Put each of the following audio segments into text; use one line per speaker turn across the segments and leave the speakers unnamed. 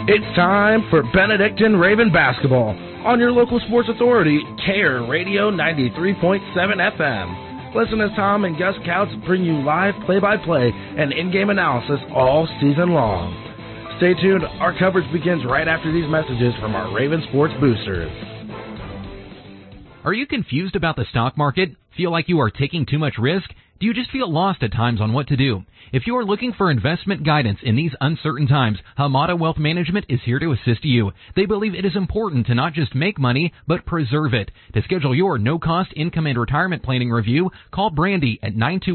It's time for Benedictine Raven basketball on your local sports authority, CARE Radio 93.7 FM. Listen as Tom and Gus Couts bring you live play-by-play and in-game analysis all season long. Stay tuned. Our coverage begins right after these messages from our Raven Sports Boosters.
Are you confused about the stock market? Feel like you are taking too much risk? Do you just feel lost at times on what to do? If you are looking for investment guidance in these uncertain times, Hamada Wealth Management is here to assist you. They believe it is important to not just make money, but preserve it. To schedule your no-cost income and retirement planning review, call Brandy at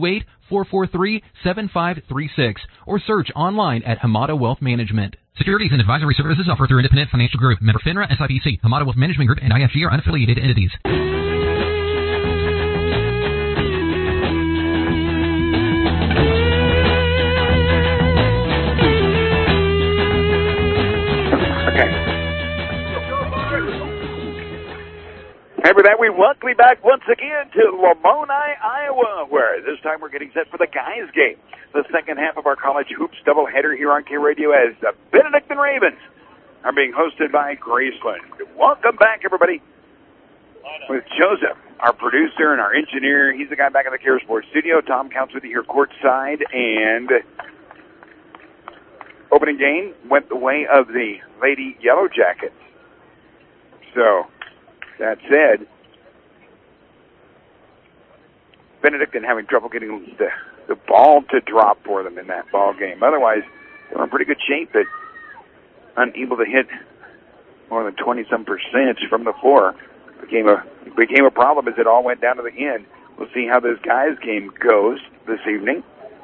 928-443-7536 or search online at Hamada Wealth Management. Securities and advisory services offered through Independent Financial Group, member FINRA, SIPC. Hamada Wealth Management Group and IFG are unaffiliated entities.
After that, we welcome you back once again to Lamoni, Iowa, where this time we're getting set for the guys' game. The second half of our college hoops doubleheader here on K Radio as the Benedictine Ravens are being hosted by Graceland. Welcome back, everybody, with Joseph, our producer and our engineer. He's the guy back in the Care Sports studio. Tom Counts with you here courtside, and opening game went the way of the Lady Yellow Jackets. So, that said, Benedictine having trouble getting the ball to drop for them in that ball game. Otherwise, they were in pretty good shape, but unable to hit more than 20-some% from the floor. Became a problem as it all went down to the end. We'll see how this guys' game goes this evening.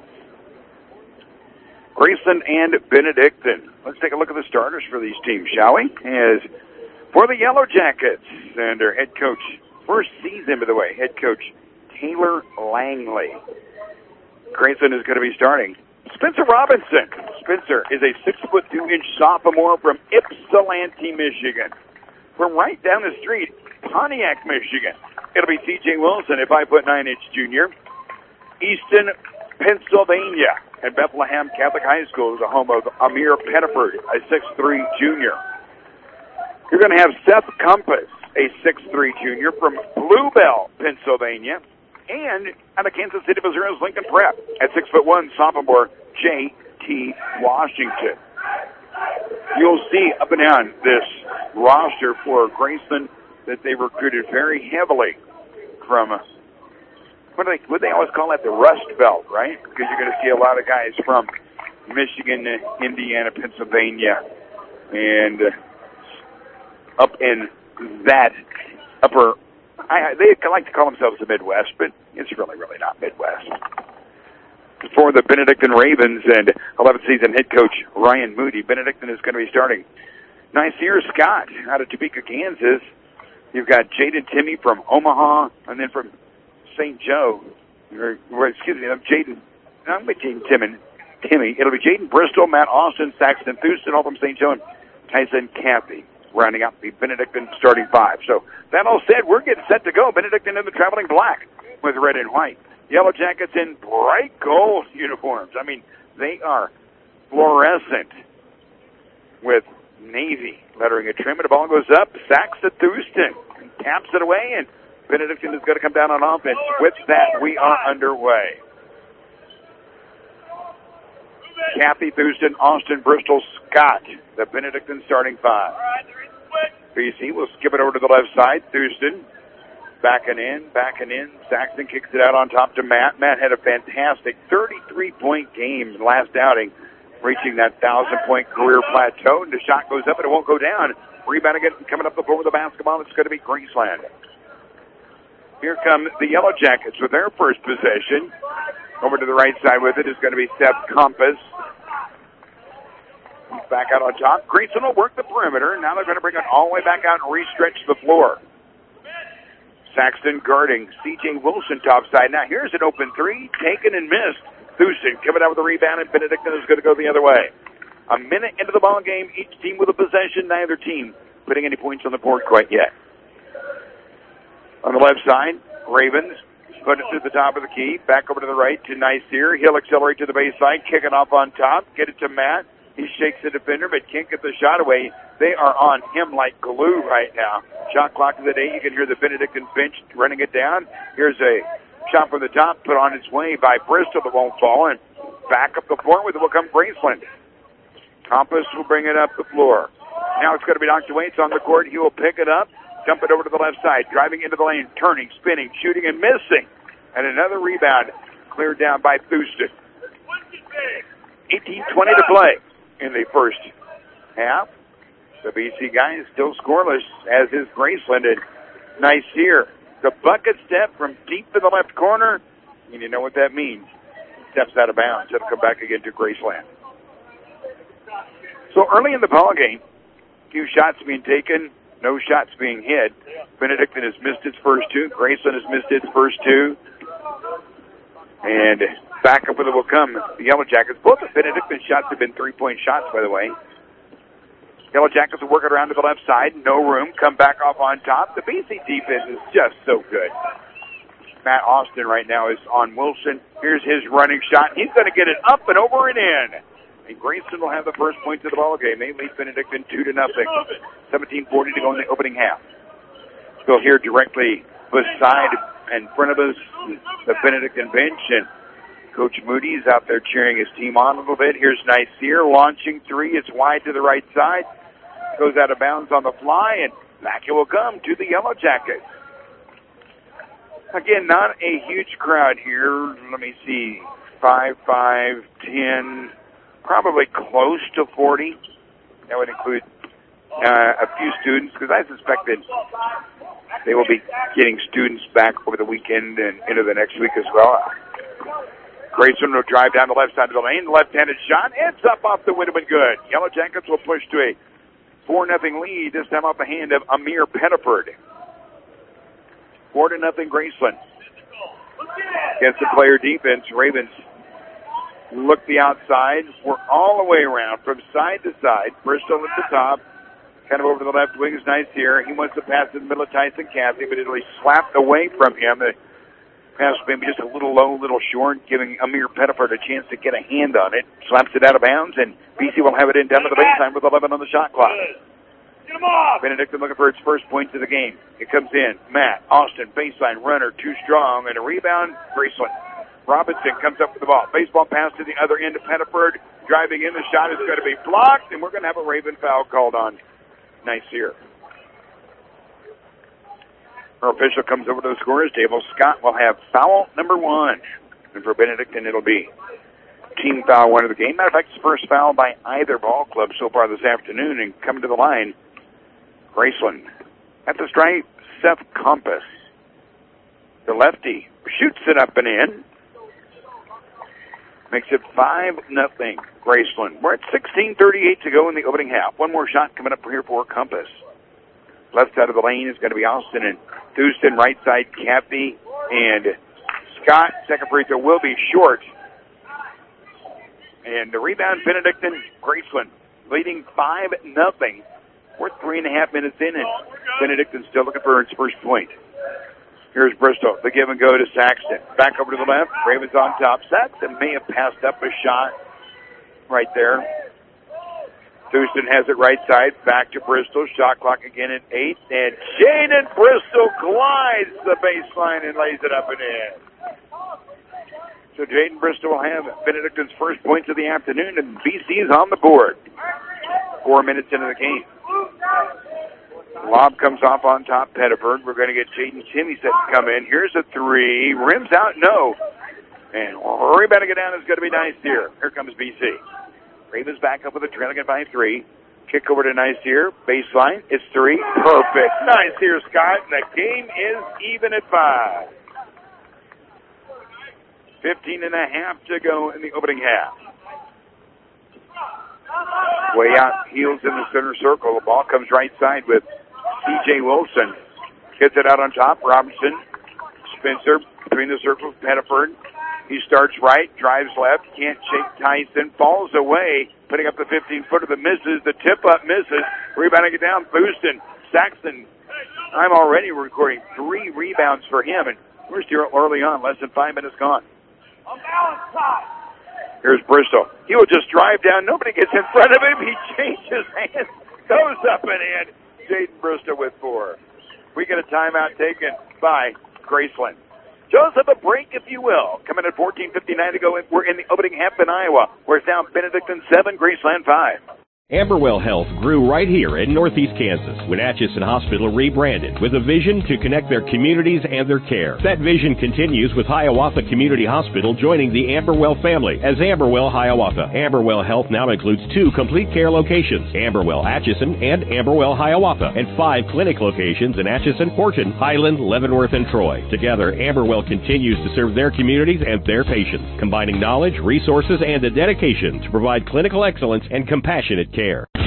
Graceland and Benedictine. Let's take a look at the starters for these teams, shall we? As for the Yellow Jackets, and their head coach, first season, by the way, head coach Taylor Langley. Graceland is going to be starting Spencer Robinson. Spencer is a 6'2" sophomore from Ypsilanti, Michigan. From right down the street, Pontiac, Michigan. It'll be C.J. Wilson, a 5'9" junior. Easton, Pennsylvania, and Bethlehem Catholic High School is the home of Amir Pettiford, a 6'3" junior. You're going to have Seth Compass, a 6'3" junior from Bluebell, Pennsylvania, and out of Kansas City, Missouri's Lincoln Prep, at 6'1" sophomore J.T. Washington. You'll see up and down this roster for Graceland that they recruited very heavily from, what they always call that, the Rust Belt, right? Because you're going to see a lot of guys from Michigan, Indiana, Pennsylvania, and up in that upper, they like to call themselves the Midwest, but it's really not Midwest. For the Benedictine Ravens and 11th season head coach Ryan Moody, Benedictine is going to be starting Nasir Scott out of Topeka, Kansas. You've got Jaden Timmy from Omaha, and then from St. Joe, Timmy. It'll be Jaden Bristol, Matt Austin, Saxton Thurston, all from St. Joe, and Tyson Cathy, rounding out the Benedictine starting five. So that all said, we're getting set to go. Benedictine in the traveling black with red and white. Yellow Jackets in bright gold uniforms. I mean, they are fluorescent with navy lettering a trim, and the ball goes up. Saxton Thurston taps it away, and Benedictine is going to come down on offense. With that, we are underway. Cathy, Thurston, Austin, Bristol, Scott, the Benedictine starting five. BC will skip it over to the left side. Thurston backing in. Saxton kicks it out on top to Matt. Matt had a fantastic 33-point game last outing, reaching that 1,000-point career plateau. And the shot goes up and it won't go down. Rebounding it, coming up the floor with the basketball. It's going to be Graceland. Here come the Yellow Jackets with their first possession. Over to the right side with it is going to be Seth Compass. He's back out on top. Graceland will work the perimeter. Now they're going to bring it all the way back out and re-stretch the floor. Saxton guarding C.J. Wilson topside. Now here's an open three, taken and missed. Thurston coming out with a rebound, and Benedictine is going to go the other way. A minute into the ball game, each team with a possession, neither team putting any points on the board quite yet. On the left side, Ravens put it to the top of the key. Back over to the right to Nasir. He'll accelerate to the baseline, kick it off on top, get it to Matt. He shakes the defender, but can't get the shot away. They are on him like glue right now. Shot clock of the day. You can hear the Benedictine bench running it down. Here's a shot from the top, put on its way by Bristol that won't fall, and back up the floor with it will come Graceland. Compass will bring it up the floor. Now it's going to be knocked away. It's on the court. He will pick it up, dump it over to the left side, driving into the lane, turning, spinning, shooting, and missing. And another rebound cleared down by Thurston. 18:20 to play in the first half. The BC guy is still scoreless, as is Graceland. And nice here. The bucket step from deep in the left corner, and you know what that means. Steps out of bounds. It'll come back again to Graceland. So early in the ball game, few shots being taken, no shots being hit. Benedictine has missed its first two. Graceland has missed its first two. And back up with it will come the Yellow Jackets. Both the Benedictine shots have been three-point shots, by the way. Yellow Jackets will work it around to the left side. No room. Come back off on top. The BC defense is just so good. Matt Austin right now is on Wilson. Here's his running shot. He's going to get it up and over and in. And Graceland will have the first points of the ball game. They lead Benedictine 2-0. 17:40 to go in the opening half. So here directly beside in front of us, the Benedictine bench, and Coach Moody's out there cheering his team on a little bit. Here's Niceer launching three. It's wide to the right side. Goes out of bounds on the fly, and back it will come to the Yellow Jackets. Again, not a huge crowd here. Let me see. 5, 10, probably close to 40. That would include a few students, because I suspect that they will be getting students back over the weekend and into the next week as well. Grayson will drive down the left side of the lane. Left-handed shot. It's up off the window and good. Yellow Jackets will push to a 4-0 lead, this time off the hand of Amir Pettiford. 4-0 Graceland. Against the player defense, Ravens look the outside. We're all the way around from side to side. Bristol at the top. Kind of over to the left wing is Niceer. He wants to pass in the middle of Tyson Cathy, but it'll be slapped away from him. The pass maybe just a little low, a little short, giving Amir Pettiford a chance to get a hand on it. Slaps it out of bounds, and BC will have it in down to the baseline with 11 on the shot clock.
Get him off!
Benedictine looking for its first points of the game. It comes in. Matt Austin, baseline runner, too strong, and a rebound. Graceland. Robinson comes up with the ball. Baseball pass to the other end of Pettiford. Driving in, the shot is going to be blocked, and we're going to have a Raven foul called on Niceer. Our official comes over to the scorer's table. Scott will have foul number 1. And for Benedictine, it'll be team foul 1 of the game. Matter of fact, it's the first foul by either ball club so far this afternoon. And coming to the line, Graceland. At the stripe, Seth Compass. The lefty shoots it up and in. Makes it 5-0 Graceland. We're at 16:38 to go in the opening half. One more shot coming up here for Compass. Left side of the lane is going to be Austin and Houston. Right side, Cathy and Scott. Second free throw will be short. And the rebound, Benedictine, Graceland leading 5-0. We're 3.5 minutes in, and Benedictine still looking for its first point. Here's Bristol. The give and go to Saxton. Back over to the left. Ravens on top. Saxton may have passed up a shot right there. Houston has it right side. Back to Bristol. Shot clock again at 8. And Jaden Bristol glides the baseline and lays it up and in. So Jaden Bristol will have Benedictine's first points of the afternoon, and BC is on the board. 4 minutes into the game. Lob comes off on top, Pettiford. We're going to get Jaden Timmy set to come in. Here's a three. Rims out, no. And rebounding it down is going to be Niceer. Here comes BC. Ravens back up with a trailing at 5-3. Kick over to Niceer. Baseline. It's 3. Perfect. Niceer, Scott. And the game is even at 5. 15.5 to go in the opening half. Way out, heels in the center circle. The ball comes right side with C.J. Wilson. Gets it out on top. Robinson. Spencer between the circles. Pettiford. He starts right, drives left, can't shake Tyson, falls away, putting up the 15-footer that misses. The tip-up misses. Rebounding it down, Houston. Saxton. I'm already recording 3 rebounds for him, and we're still early on, less than 5 minutes gone. Here's Bristol. He will just drive down. Nobody gets in front of him. He changes hands, goes up and in. Jaden Bristol with 4. We get a timeout taken by Graceland. Shows up a break, if you will. Coming at 14:59 to go. We're in the opening half in Iowa. We're down Benedictine 7, Graceland 5.
Amberwell Health grew right here in Northeast Kansas when Atchison Hospital rebranded with a vision to connect their communities and their care. That vision continues with Hiawatha Community Hospital joining the Amberwell family as Amberwell Hiawatha. Amberwell Health now includes 2 complete care locations, Amberwell Atchison and Amberwell Hiawatha, and 5 clinic locations in Atchison, Horton, Highland, Leavenworth, and Troy. Together, Amberwell continues to serve their communities and their patients, combining knowledge, resources, and a dedication to provide clinical excellence and compassionate care.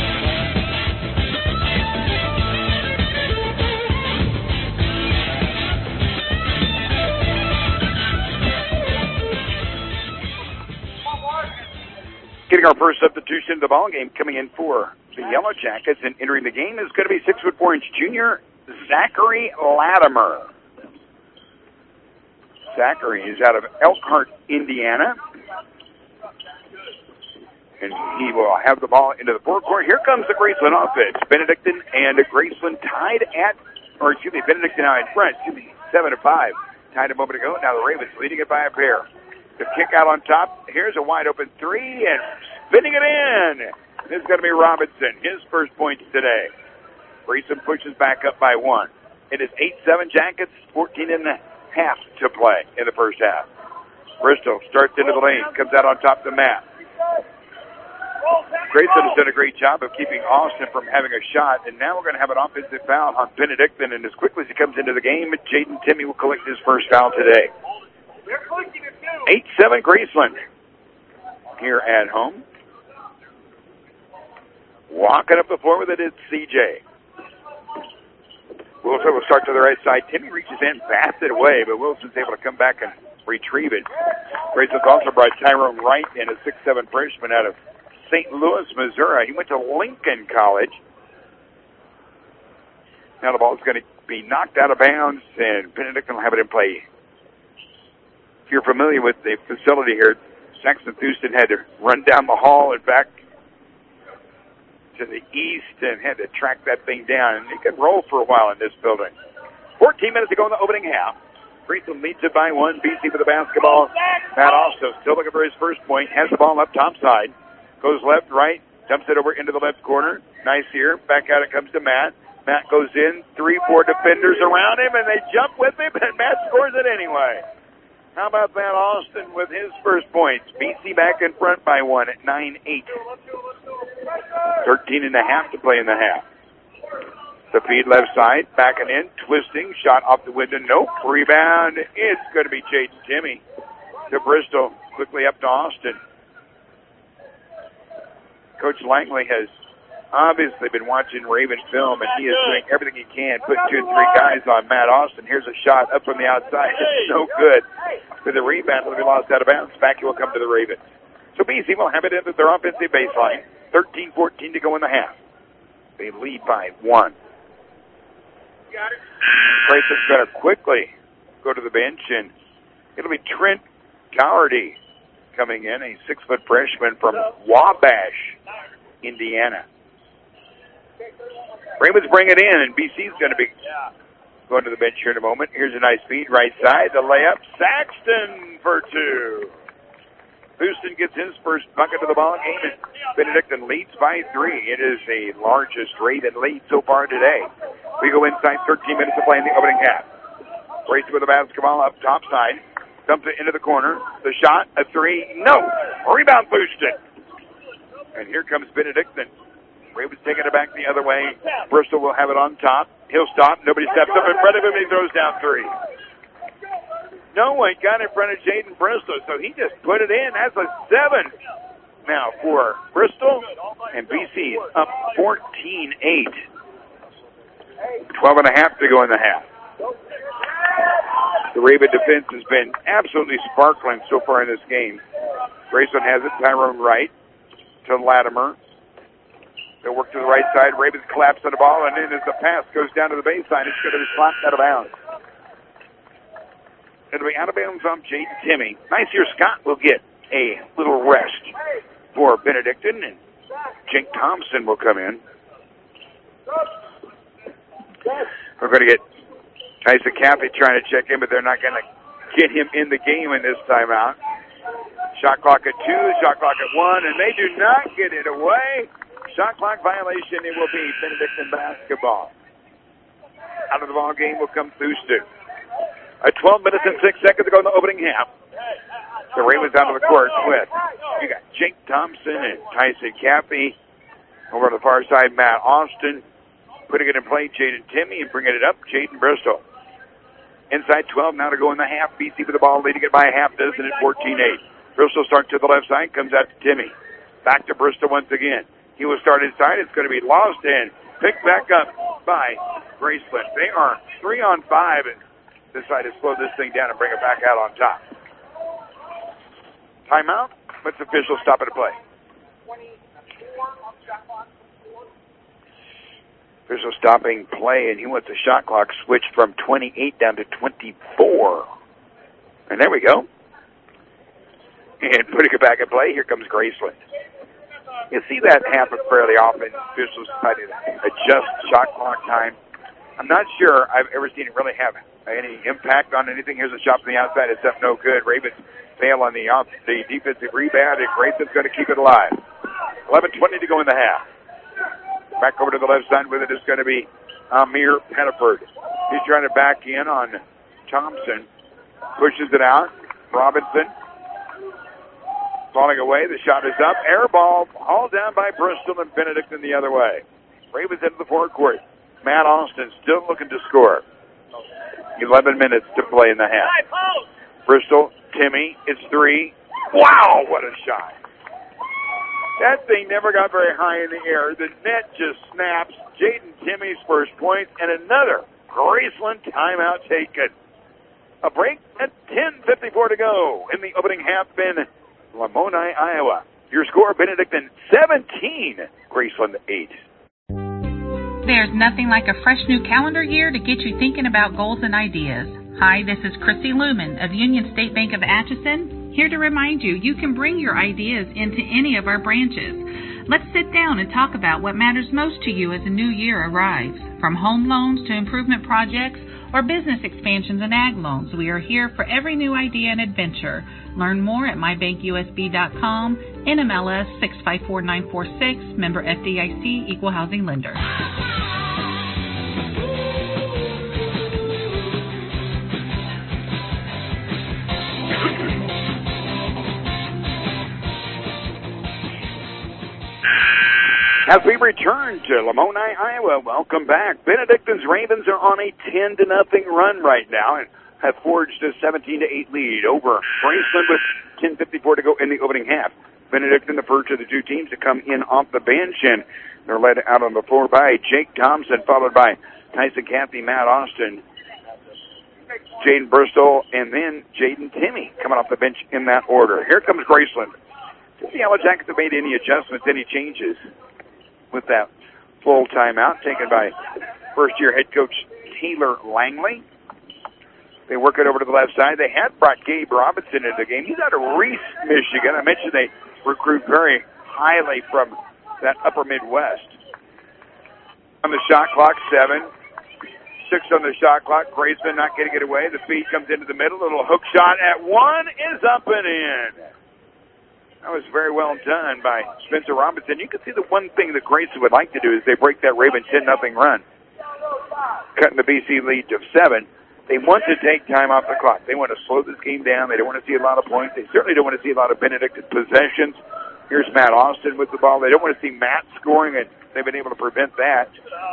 Getting our first substitution to the ball game, coming in for the Yellow Jackets and entering the game is going to be 6'4" junior Zachary Latimer. Zachary is out of Elkhart, Indiana. And he will have the ball into the forecourt. Here comes the Graceland offense. Benedictine and Graceland tied at, Benedictine now in front. 7-5. Tied a moment ago. Now the Ravens leading it by a pair. The kick out on top. Here's a wide open 3 and spinning it in. This is going to be Robinson. His first points today. Graceland pushes back up by 1. It is 8-7 Jackets, 14.5 to play in the first half. Bristol starts into the lane, comes out on top of the mat. Graceland has done a great job of keeping Austin from having a shot, and now we're going to have an offensive foul on Benedictine, and as quickly as he comes into the game, Jaden Timme will collect his first foul today. 8-7 Graceland here at home. Walking up the floor with it is CJ. Wilson will start to the right side. Timme reaches in, passes it away, but Wilson's able to come back and retrieve it. Graceland's also brought Tyrone Wright in, a 6'7" freshman out of St. Louis, Missouri. He went to Lincoln College. Now the ball is going to be knocked out of bounds, and Benedictine will have it in play. If you're familiar with the facility here, Saxon Houston had to run down the hall and back to the east and had to track that thing down. And it could roll for a while in this building. 14 minutes to go in the opening half. Graceland leads it by 1. BC with the basketball. Matt also still looking for his first point. Has the ball up top side. Goes left, right. Dumps it over into the left corner. Nice here. Back out it comes to Matt. Matt goes in. 3-4 defenders around him, and they jump with him, and Matt scores it anyway. How about Matt Austin with his first points? BC back in front by 1 at 9-8. 13.5 to play in the half. The feed left side, backing in, twisting, shot off the window, nope. Rebound, it's going to be Jaden Timme to Bristol, quickly up to Austin. Coach Langley has obviously been watching Raven film, and he is doing everything he can, putting 2 and 3 guys on Matt Austin. Here's a shot up from the outside. It's no good. With the rebound, it'll be lost out of bounds. Back it will come to the Ravens. So BC will have it into their offensive baseline. 13-14 to go in the half. They lead by 1. Graceland's going to quickly go to the bench, and it'll be Trent Cowardy coming in, a 6-foot freshman from Wabash, Indiana. Ravens bring it in, and BC's going to be going to the bench here in a moment. Here's a nice feed, right side, the layup. Saxton for 2. Houston gets his first bucket of the ball game, and Benedictine leads by 3. It is the largest Raven lead so far today. We go inside, 13 minutes to play in the opening half. Grayson with the basketball up top side. Dumps it into the corner. The shot, a 3, no. Rebound Houston. And here comes Benedictine. Ravens taking it back the other way. Bristol will have it on top. He'll stop. Nobody steps up in front of him, and he throws down 3. No one got in front of Jaden Bristol, so he just put it in. That's a 7 now for Bristol, and BC up 14-8. 12.5 to go in the half. The Raven defense has been absolutely sparkling so far in this game. Graceland has it. Tyrone Wright to Latimer. They'll work to the right side. Ravens collapse on the ball, and then as the pass goes down to the baseline, it's going to be slapped out of bounds. It'll be out of bounds on Jaden Timme. Nice here, Scott will get a little rest for Benedictine, and Jake Thompson will come in. We're going to get Tyson Cappy trying to check in, but they're not going to get him in the game in this timeout. Shot clock at 2, shot clock at 1, and they do not get it away. Shot clock violation, it will be Benedictine basketball. Out of the ball game will come Thurston. 12 minutes and 6 seconds to go in the opening half. The Ravens out of the court with, you got Jake Thompson and Tyson Cappy. Over on the far side, Matt Austin. Putting it in play, Jaden Timmy, and bringing it up, Jaden Bristol. Inside 12 now to go in the half. BC with the ball, leading it by a half dozen at 14-8. Bristol starts to the left side, comes out to Timmy. Back to Bristol once again. He will start inside. It's going to be lost and picked back up by Graceland. They are 3 on 5 and decide to slow this thing down and bring it back out on top. Timeout. Let's official stop at a play. Official stopping play, and he wants the shot clock switched from 28 down to 24. And there we go. And putting it back in play, here comes Graceland. You see that happen fairly often. Officials try to adjust shot clock time. I'm not sure I've ever seen it really have any impact on anything. Here's a shot from the outside. It's up no good. Ravens fail on the defensive rebound, and Graceland's going to keep it alive. 11:20 to go in the half. Back over to the left side with it is going to be Amir Pettiford. He's trying to back in on Thompson. Pushes it out. Robinson falling away. The shot is up. Air ball hauled down by Bristol and Benedictine the other way. Ravens into the forecourt. Matt Austin still looking to score. 11 minutes to play in the half. Bristol, Timmy, it's 3. Wow, what a shot. That thing never got very high in the air. The net just snaps. Jaden Timmy's first point, and another Graceland timeout taken. A break at 10:54 to go in the opening half in Lamoni, Iowa. Your score, Benedictine 17, Graceland 8.
There's nothing like a fresh new calendar year to get you thinking about goals and ideas. Hi, this is Chrissy Lumen of Union State Bank of Atchison, here to remind you you can bring your ideas into any of our branches. Let's sit down and talk about what matters most to you as a new year arrives. From home loans to improvement projects or business expansions and ag loans, we are here for every new idea and adventure. Learn more at mybankusb.com, NMLS 654946, member FDIC, equal housing lender.
As we return to Lamoni, Iowa, welcome back. Benedictine's Ravens are on a 10-0 run right now and have forged a 17-8 lead over Graceland with 10:54 to go in the opening half. Benedictine, the first of the two teams to come in off the bench, and they're led out on the floor by Jake Thompson, followed by Tyson Cappy, Matt Austin, Jaden Bristol, and then Jaden Timmy coming off the bench in that order. Here comes Graceland. Did the Yellow Jackets have made any adjustments, any changes with that full timeout taken by first-year head coach Taylor Langley? They work it over to the left side. They had brought Gabe Robinson into the game. He's out of Reese, Michigan. I mentioned they recruit very highly from that upper Midwest. On the shot clock, 7. 6 on the shot clock. Graceland not getting it away. The feed comes into the middle. Little hook shot at 1 is up and in. That was very well done by Spencer Robinson. You can see the one thing that Graceland would like to do is they break that Raven 10-0 run, cutting the BC lead to 7. They want to take time off the clock. They want to slow this game down. They don't want to see a lot of points. They certainly don't want to see a lot of Benedictine possessions. Here's Matt Austin with the ball. They don't want to see Matt scoring, and they've been able to prevent that.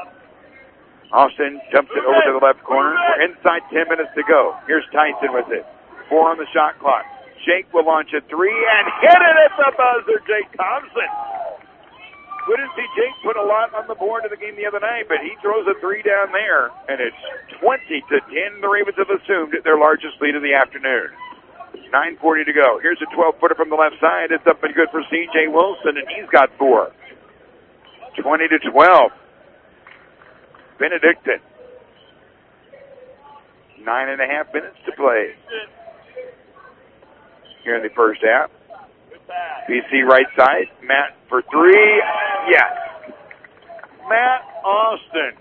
Austin jumps it over to the left corner. We're inside 10 minutes to go. Here's Tyson with it. 4 on the shot clock. Jake will launch a 3 and hit it at the buzzer, Jake Thompson. We didn't see Jake put a lot on the board in the game the other night, but he throws a 3 down there, and it's 20-10. The Ravens have assumed their largest lead of the afternoon. 9:40 to go. Here's a 12-footer from the left side. It's up and good for C.J. Wilson, and he's got 4. 20-12. Benedictine. 9.5 minutes to play here in the first half. BC right side. Matt for three. Yes. Matt Austin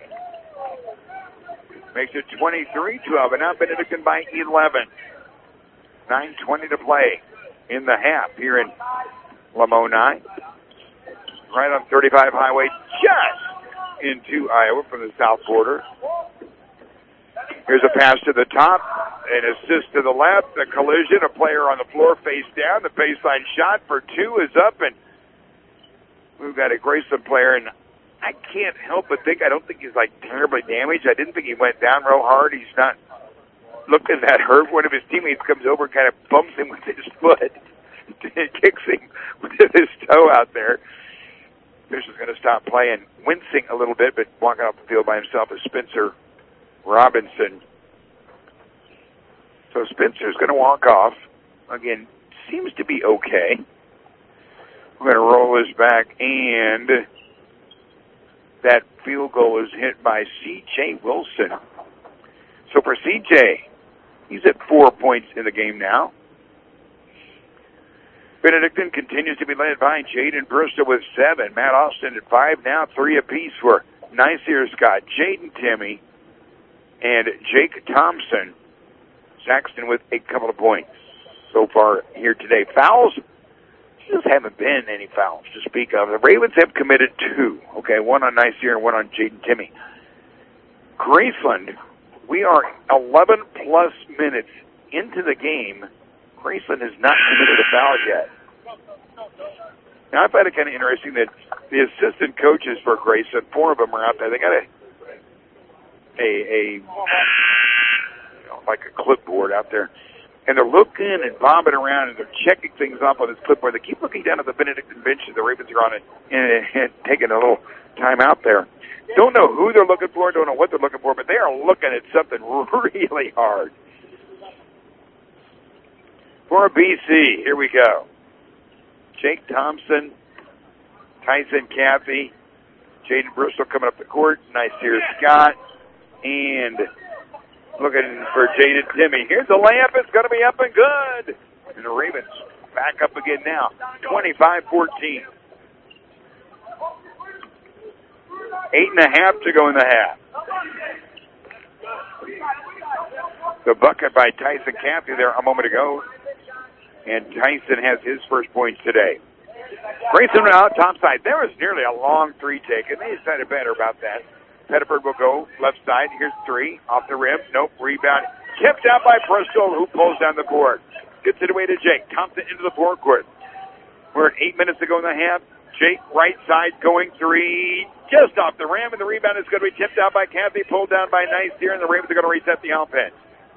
makes it 23-12. And now Benedictine by 11. 9:20 to play in the half here in Lamoni. Right on 35 Highway, just into Iowa from the south border. Here's a pass to the top, an assist to the left, a collision, a player on the floor face down. The baseline shot for two is up, and we've got a Graceland player, and I can't help but think, I don't think he's like terribly damaged. I didn't think he went down real hard. He's not looking that hurt. One of his teammates comes over and kind of bumps him with his foot, kicks him with his toe out there. Fisher's going to stop playing, wincing a little bit, but walking off the field by himself is Spencer Robinson. So Spencer's going to walk off. Again, seems to be okay. We're going to roll this back, and that field goal is hit by C.J. Wilson. So for C.J., he's at 4 points in the game now. Benedictine continues to be led by Jaden Bristol with 7. Matt Austin at 5 now, 3 apiece for Niceer Scott, Jaden Timmy, and Jake Thompson. Saxton with a couple of points so far here today. Fouls, just haven't been any fouls to speak of. The Ravens have committed 2. Okay, one on Niceer and one on Jaden Timmy. Graceland, we are 11-plus minutes into the game. Graceland has not committed a foul yet. Now, I find it kind of interesting that the assistant coaches for Graceland, 4 of them are out there. They got like a clipboard out there, and they're looking and bobbing around, and they're checking things off on this clipboard. They keep looking down at the Benedictine bench that the Ravens are on it and taking a little time out there. Don't know who they're looking for, don't know what they're looking for, but they are looking at something really hard. For BC, here we go. Jake Thompson, Tyson Caffey, Jaden Bristol coming up the court, Niceer Scott, and looking for Jaden Timmy. Here's the layup. It's going to be up and good. And the Ravens back up again now, 25-14. 8.5 to go in the half. The bucket by Tyson Caffey there a moment ago. And Tyson has his first points today. Grayson out top side. There was nearly a long 3 taken. They decided better about that. Pettiford will go left side. Here's 3 off the rim. Nope. Rebound. Tipped out by Bristol, who pulls down the board. Gets it away to Jake. Thompson into the forecourt. We're at 8 minutes to go in the half. Jake right side going 3. Just off the rim, and the rebound is going to be tipped out by Caffey. Pulled down by Niceer, and the Ravens are going to reset the offense.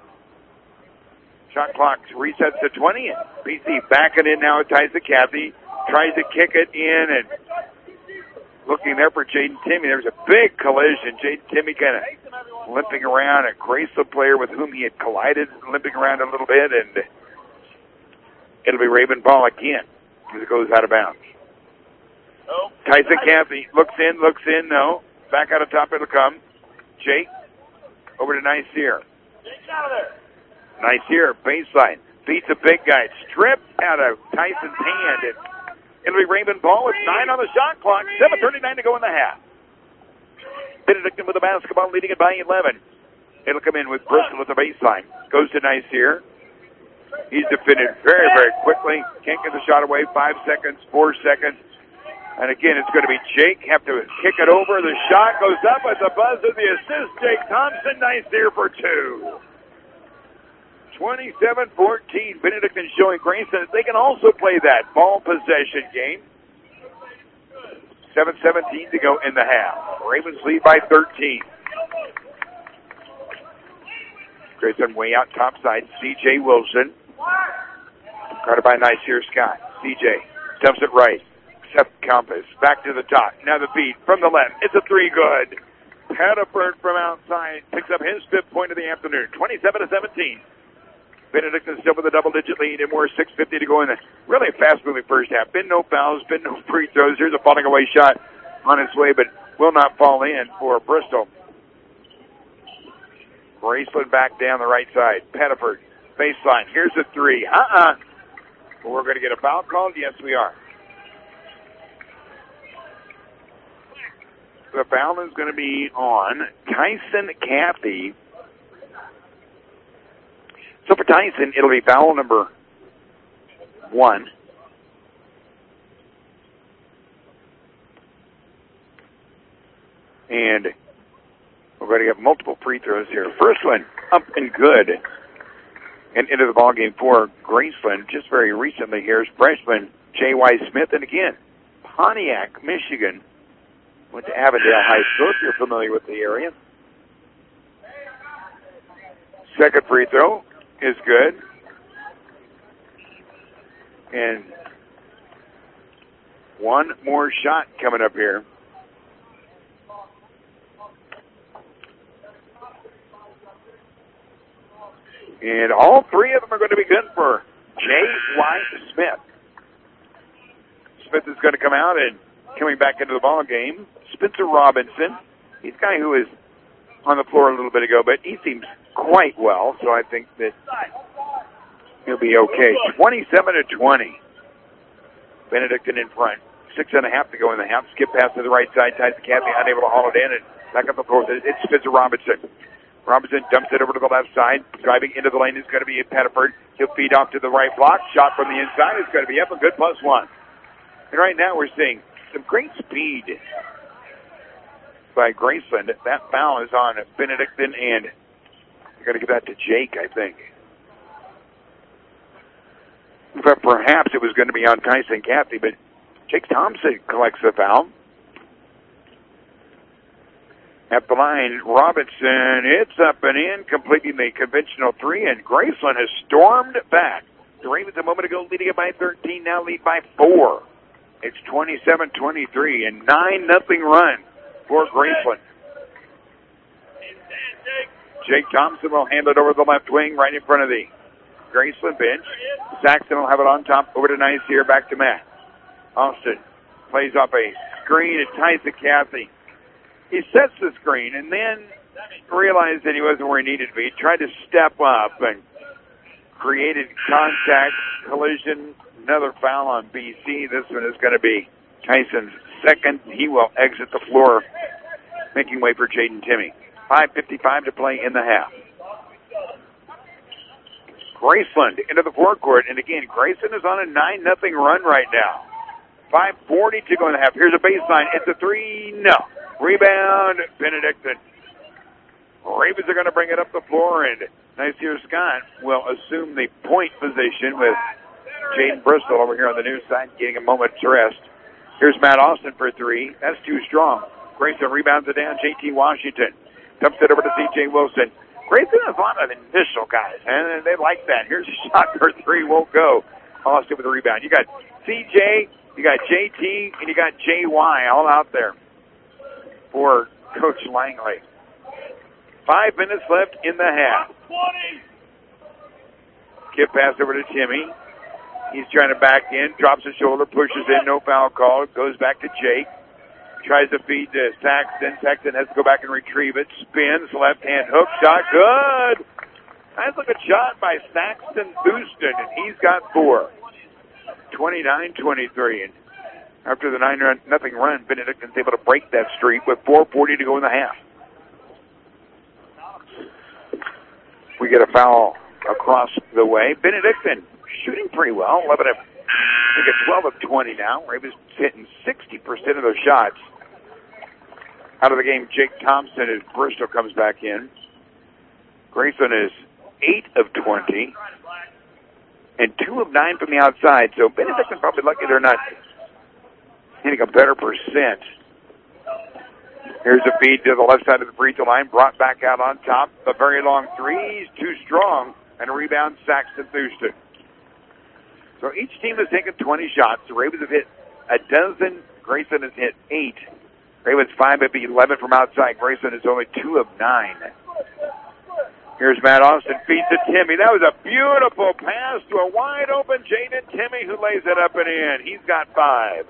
Shot clock resets to 20, and BC backing in now with Tyson Caffey. Tries to kick it in, and looking there for Jaden Timmy. There's a big collision. Jaden Timmy kind of limping around. A Graceland player with whom he had collided, limping around a little bit, and it'll be Raven ball again as it goes out of bounds. Tyson Caffey looks in, no. Back out of top, it'll come. Jake, over to Niceer. Niceer, baseline, beats a big guy. Stripped out of Tyson's hand, and it'll be Raven ball with 9 on the shot clock. 7:39 to go in the half. Benedictine with the basketball, leading it by 11. It'll come in with Bristol at the baseline. Goes to Niceer. He's defended very, very quickly. Can't get the shot away. 5 seconds, 4 seconds. And again, it's going to be Jake. Have to kick it over. The shot goes up at the buzz of the assist. Jake Thompson, Niceer for 2. 27-14. Benedictine showing Graceland that they can also play that ball possession game. 7:17 to go in the half. Ravens lead by 13. Graceland way out top side. C.J. Wilson. Guarded by Niceer Scott. C.J. steps it right. Seth Compass back to the top. Now the feed from the left. It's a 3 good. Pettiford from outside picks up his 5th point of the afternoon. 27-17. Benedictine still with a double-digit lead, and we're 6:50 to go in the really fast-moving first half. Been no fouls, been no free throws. Here's a falling away shot on its way, but will not fall in for Bristol. Graceland back down the right side. Pettiford, baseline. Here's a 3. We're going to get a foul called. Yes, we are. The foul is going to be on Tyson Cathy. So for Tyson, it'll be foul number 1. And we're going to get multiple free throws here. First one, up and good. And into the ballgame for Graceland just very recently. Here's freshman J.Y. Smith. And again, Pontiac, Michigan. Went to Avondale High School, if you're familiar with the area. Second free throw is good. And one more shot coming up here. And all three of them are going to be good for J.Y. Smith. Smith is going to come out and coming back into the ball game. Spencer Robinson. He's a guy who was on the floor a little bit ago, but he seems quite well, so I think that he'll be okay. 27-20. Benedictine in front. 6.5 to go in the half. Skip pass to the right side. Tyson Cathy unable to haul it in, and back up the floor. It's Spencer Robinson. Robinson dumps it over to the left side. Driving into the lane is going to be Pettiford. He'll feed off to the right block. Shot from the inside is going to be up. A good +1. And right now we're seeing some great speed by Graceland. That foul is on Benedictine, and you're going to give that to Jake, I think. But perhaps it was going to be on Tyson Cathy, but Jake Thompson collects the foul. At the line, Robinson, it's up and in, completing the conventional 3, and Graceland has stormed back. The Ravens a moment ago leading it by 13, now lead by 4. It's 27-23, and 9-0 run for Graceland. Jake Thompson will hand it over the left wing right in front of the Graceland bench. Saxton will have it on top, over to Nice here, back to Matt. Austin plays off a screen and Tyson Cathy. He sets the screen and then realized that he wasn't where he needed to be. He tried to step up and created contact, collision, another foul on BC. This one is going to be Tyson's second. He will exit the floor, making way for Jaden Timme. 5:55 to play in the half. Graceland into the forecourt, and again, Graceland is on a 9-0 run right now. 5:40 to go in the half. Here's a baseline. It's a 3. No. Rebound, Benedictine. Ravens are going to bring it up the floor, and Nasir Scott will assume the point position with Jaden Bristol over here on the near side, getting a moment's rest. Here's Matt Austin for 3. That's too strong. Grayson rebounds it down. J.T. Washington dumps it over to C.J. Wilson. Grayson has a lot of initial guys, and they like that. Here's a shot for 3. Won't go. Austin with the rebound. You got C.J., you got J.T., and you got J.Y. all out there for Coach Langley. 5 minutes left in the half. Kip pass over to Timme. He's trying to back in, drops his shoulder, pushes in, no foul call, goes back to Jake. Tries to feed to Saxton. Saxton has to go back and retrieve it. Spins, left hand hook shot, good! Nice looking shot by Saxton Houston, and he's got 4. 29-23. And after the 9-0 run, Benedictine's able to break that streak with 4:40 to go in the half. We get a foul across the way. Benedictine shooting pretty well. 12 of 20 now. Ravens hitting 60% of their shots. Out of the game, Jake Thompson as Bristol comes back in. Grayson is 8 of 20. And 2 of 9 from the outside. So Benedictine probably lucky they're not hitting a better percent. Here's a feed to the left side of the free throw line. Brought back out on top. A very long 3. Too strong. And a rebound, Saxton Houston. So each team has taken 20 shots. The Ravens have hit a dozen. Grayson has hit 8. Ravens 5 of 11 from outside. Grayson is only 2 of 9. Here's Matt Austin, feeds to Timme. That was a beautiful pass to a wide-open Jaden Timme, who lays it up and in. He's got 5.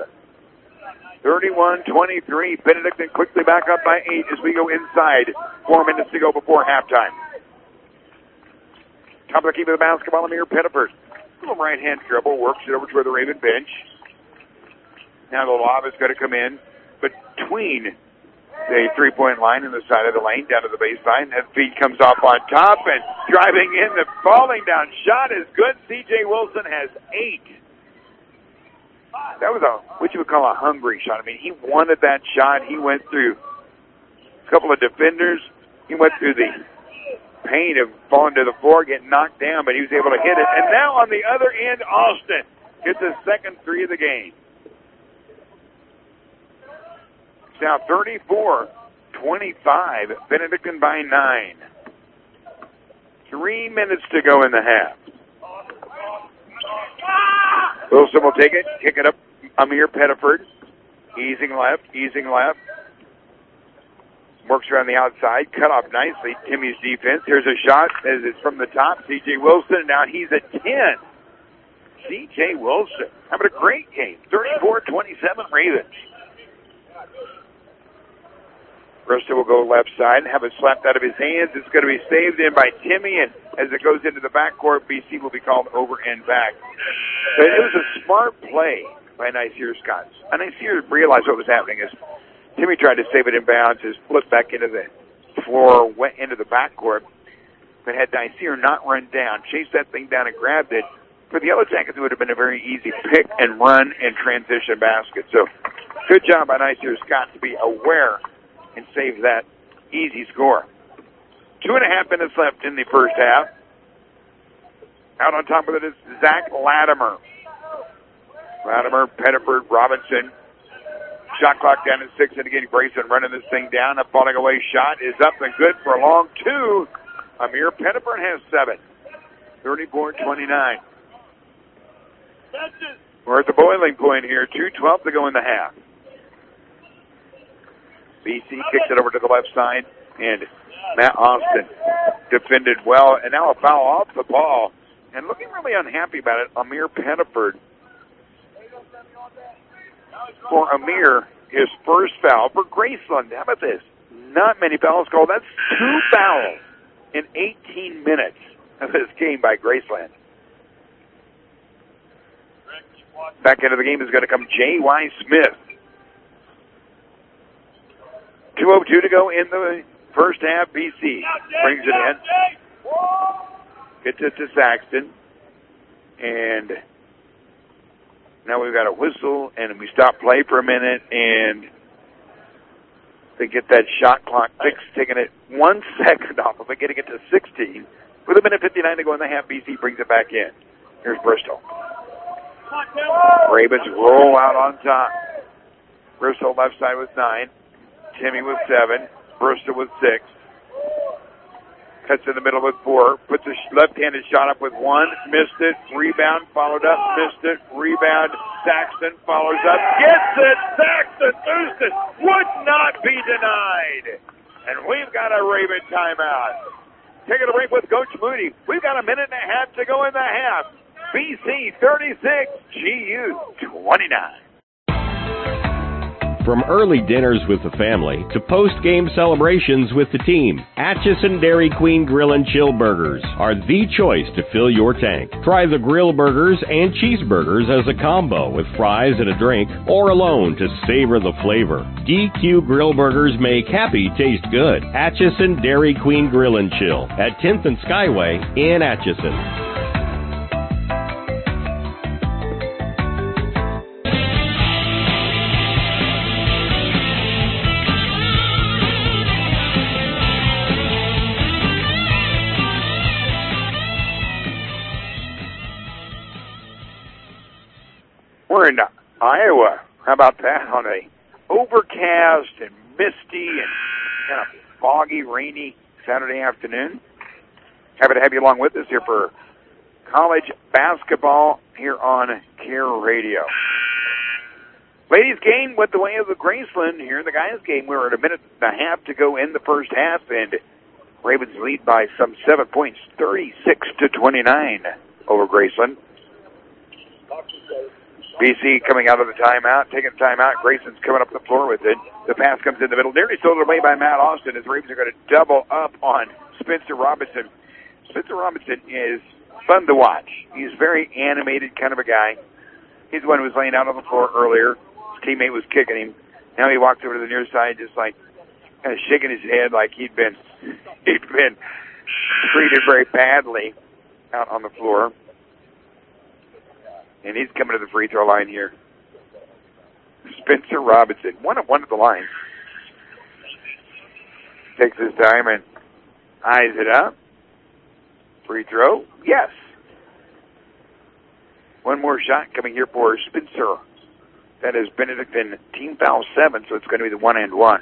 31-23. Benedictine quickly back up by 8 as we go inside. 4 minutes to go before halftime. Top of the key of the basketball, Amir Pettiford. Little right-hand dribble, works it over toward the Raven bench. Now the lob is going to come in between the three-point line and the side of the lane down to the baseline. That feed comes off on top, and driving in, the falling down shot is good. C.J. Wilson has 8. That was what you would call a hungry shot. I mean, he wanted that shot. He went through a couple of defenders. He went through the pain of falling to the floor, getting knocked down, but he was able to hit it. And now on the other end, Austin gets his second 3 of the game. It's now 34-25, Benedictine by 9. 3 minutes to go in the half. Wilson will take it, kick it up. Amir Pettiford, easing left. Works around the outside, cut off nicely. Timmy's defense. Here's a shot as it's from the top. C.J. Wilson, now he's at 10. C.J. Wilson having a great game. 34-27 Ravens. Bristol will go left side and have it slapped out of his hands. It's going to be saved in by Timmy, and as it goes into the backcourt, BC will be called over and back. But it was a smart play by Nyseer Scott. And Nyseer realized what was happening as Timmy tried to save it in bounds, his foot back into the floor, went into the backcourt. But had Nyseer not run down, chased that thing down and grabbed it, for the Yellow Jackets it would have been a very easy pick and run and transition basket. So good job by Nyseer Scott to be aware and save that easy score. 2.5 minutes left in the first half. Out on top of it is Zach Latimer. Latimer, Pettiford, Robinson. Shot clock down to 6, and again Grayson running this thing down. A falling away shot is up and good for a long 2. Amir Pettiford has 7. 34-29. We're at the boiling point here. 2:12 to go in the half. BC kicks it over to the left side, and Matt Austin defended well, and now a foul off the ball. And looking really unhappy about it, Amir Pettiford. For Amir, his first foul for Graceland. How about this? Not many fouls called. That's 2 fouls in 18 minutes of this game by Graceland. Back into the game is going to come J.Y. Smith. 2:02 to go in the first half. BC brings it in. Gets it to Saxton. And now we've got a whistle, and we stop play for a minute, and they get that shot clock fixed, taking it 1 second off of it, getting it to 16. With 1:59 to go in the half, BC brings it back in. Here's Bristol. Ravens roll out on top. Bristol left side with 9. Timmy with 7. Bristol with 6. Cuts in the middle with 4. Puts a left-handed shot up with 1. Missed it. Rebound. Followed up. Missed it. Rebound. Saxton follows up. Gets it. Saxton Thurston would not be denied. And we've got a Raven timeout. Taking a break with Coach Moody. We've got 1.5 minutes to go in the half. BC 36. GU 29.
From early dinners with the family to post-game celebrations with the team, Atchison Dairy Queen Grill and Chill Burgers are the choice to fill your tank. Try the grill burgers and cheeseburgers as a combo with fries and a drink, or alone to savor the flavor. DQ Grill Burgers make happy taste good. Atchison Dairy Queen Grill and Chill at 10th and Skyway in Atchison.
We're in Iowa. How about that? On a overcast and misty and kind of foggy, rainy Saturday afternoon. Happy to have you along with us here for college basketball here on Care Radio. Ladies game went the way of the Graceland. Here in the guys game, we're at 1.5 minutes to go in the first half, and Ravens lead by some 7 points, 36-29 over Graceland. BC coming out of the timeout, taking the timeout. Grayson's coming up the floor with it. The pass comes in the middle. Nearly stolen away by Matt Austin as the Ravens are going to double up on Spencer Robinson. Spencer Robinson is fun to watch. He's very animated kind of a guy. He's the one who was laying out on the floor earlier. His teammate was kicking him. Now he walks over to the near side, just like kind of shaking his head like he'd been treated very badly out on the floor. And he's coming to the free throw line here. Spencer Robinson, 1 of 1 at the line. Takes his time and eyes it up. Free throw, yes. One more shot coming here for Spencer. That is Benedictine, team foul 7, so it's going to be the 1-and-1.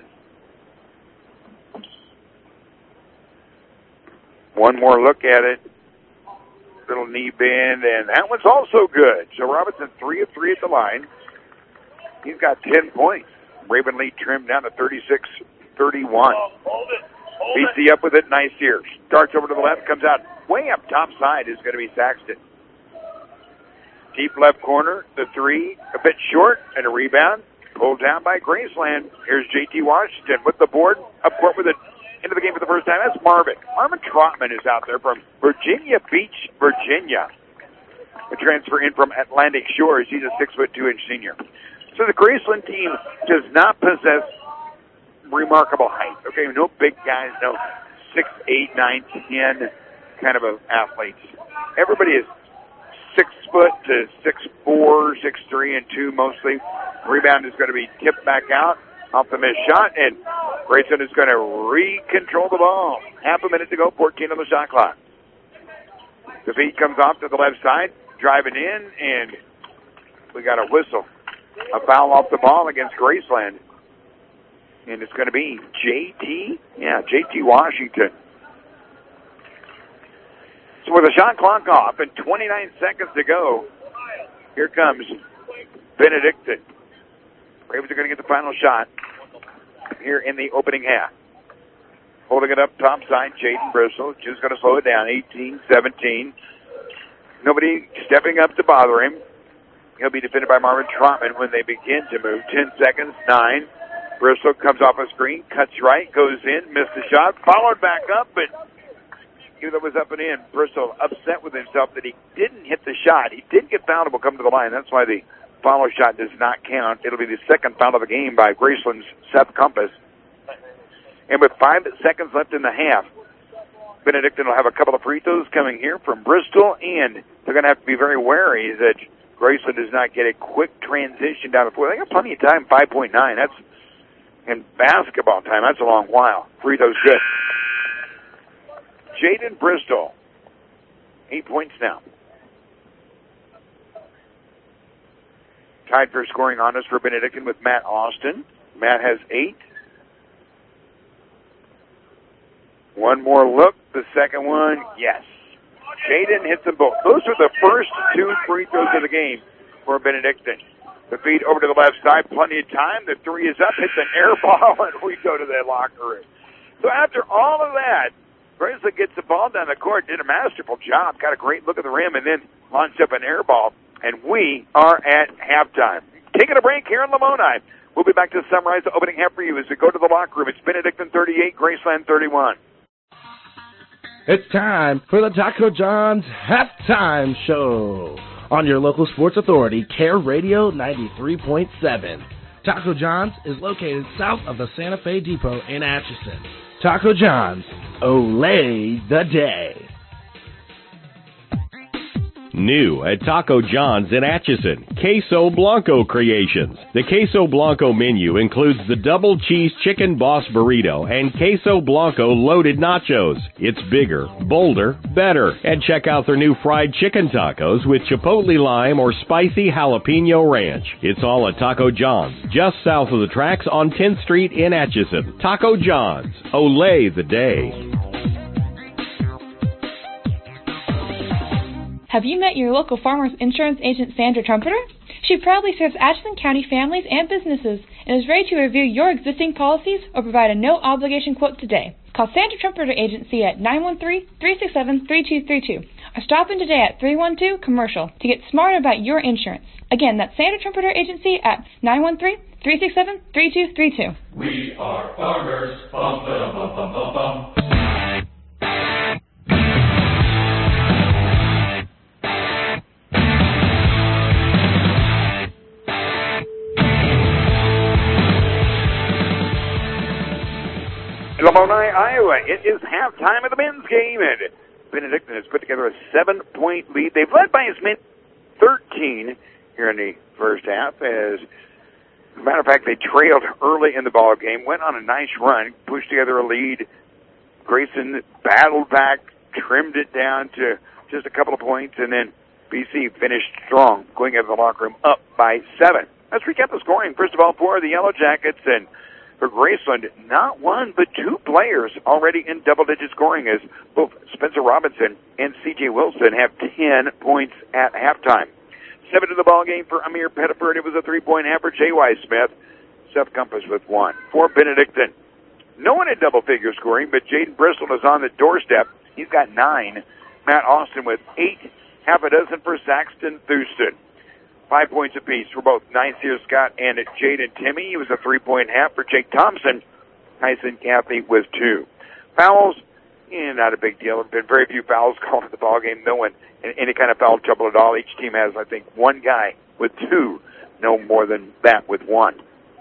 One more look at it. Little knee bend, and that one's also good. So Robinson 3 of 3 at the line. He's got 10 points. Raven Lee trimmed down to 36-31. BC up with it, nice here. Starts over to the left, comes out way up top side is going to be Saxton. Deep left corner, the 3, a bit short, and a rebound. Pulled down by Graceland. Here's J.T. Washington with the board, up court with it, into the game for the first time. That's Marvin. Marvin Trotman is out there from Virginia Beach, Virginia. A transfer in from Atlantic Shores. He's a 6'2" senior. So the Graceland team does not possess remarkable height. Okay, no big guys, no 6'8", 9', 10" kind of athletes. Everybody is 6 foot to 6'4", 6'3", and 2 mostly. Rebound is going to be tipped back out off the missed shot, and Grayson is going to re-control the ball. Half a minute to go, 14 on the shot clock. The feed comes off to the left side, driving in, and we got a whistle. A foul off the ball against Graceland. And it's going to be J.T. Washington. So with the shot clock off and 29 seconds to go, here comes Benedictine. Ravens are going to get the final shot here in the opening half. Holding it up top side, Jaden Bristol. Just going to slow it down, 18-17. Nobody stepping up to bother him. He'll be defended by Marvin Trotman when they begin to move. 10 seconds, 9. Bristol comes off a screen, cuts right, goes in, missed the shot, followed back up, but even though it was up and in, Bristol upset with himself that he didn't hit the shot. He did get fouled, but come to the line. That's why the follow shot does not count. It'll be the second foul of the game by Graceland's Seth Compass. And with 5 seconds left in the half, Benedictine will have a couple of free throws coming here from Bristol, and they're going to have to be very wary that Graceland does not get a quick transition down the floor. They got plenty of time, 5.9. That's in basketball time. That's a long while. Free throws good. Jaden Bristol, 8 points now. Tied for scoring honors for Benedictine with Matt Austin. Matt has 8. One more look. The second one, yes. Jaden hits them both. Those are the first 2 free throws of the game for Benedictine. The feed over to the left side, plenty of time. The 3 is up, hits an air ball, and we go to the locker room. So after all of that, Graceland gets the ball down the court, did a masterful job, got a great look at the rim, and then launched up an air ball. And we are at halftime. Taking a break here in Lamoni. We'll be back to summarize the opening half for you as we go to the locker room. It's Benedictine 38, Graceland 31.
It's time for the Taco John's Halftime Show on your local sports authority, Care Radio 93.7. Taco John's is located south of the Santa Fe Depot in Atchison. Taco John's, Olay the Day.
New at Taco John's in Atchison, Queso Blanco Creations. The Queso Blanco menu includes the double cheese chicken boss burrito and Queso Blanco loaded nachos. It's bigger, bolder, better. And check out their new fried chicken tacos with chipotle lime or spicy jalapeno ranch. It's all at Taco John's, just south of the tracks on 10th Street in Atchison. Taco John's, Olay the Day.
Have you met your local Farmers Insurance agent, Sandra Trumpeter? She proudly serves Atchison County families and businesses and is ready to review your existing policies or provide a no-obligation quote today. Call Sandra Trumpeter Agency at 913-367-3232 or stop in today at 312 Commercial to get smart about your insurance. Again, that's Sandra Trumpeter Agency at 913-367-3232.
We are farmers. Bum, ba, bum, bum, bum, bum.
Lamoni, Iowa. It is halftime of the men's game, and Benedictine has put together a 7-point lead. They've led by as many 13 here in the first half. As a matter of fact, they trailed early in the ball game, went on a nice run, pushed together a lead. Grayson battled back, trimmed it down to just a couple of points, and then BC finished strong, going into the locker room up by 7. Let's recap the scoring. First of all, for the Yellow Jackets and for Graceland, not one but 2 players already in double-digit scoring, as both Spencer Robinson and C.J. Wilson have 10 points at halftime. 7 to the ball game for Amir Pettiford. It was a 3-point half for J.Y. Smith. Seth Compass with 1. For Benedictine, no one in double-figure scoring, but Jaden Bristol is on the doorstep. He's got 9. Matt Austin with 8. Half a dozen for Saxton Thurston. 5 points apiece for both Nyseer Scott and Jaden Timmy. It was a 3-point half for Jake Thompson. Tyson Cathy with 2. Fouls, not a big deal. There have been very few fouls called in the ballgame. No one in any kind of foul trouble at all. Each team has, I think, 1 guy with 2. No more than that with 1.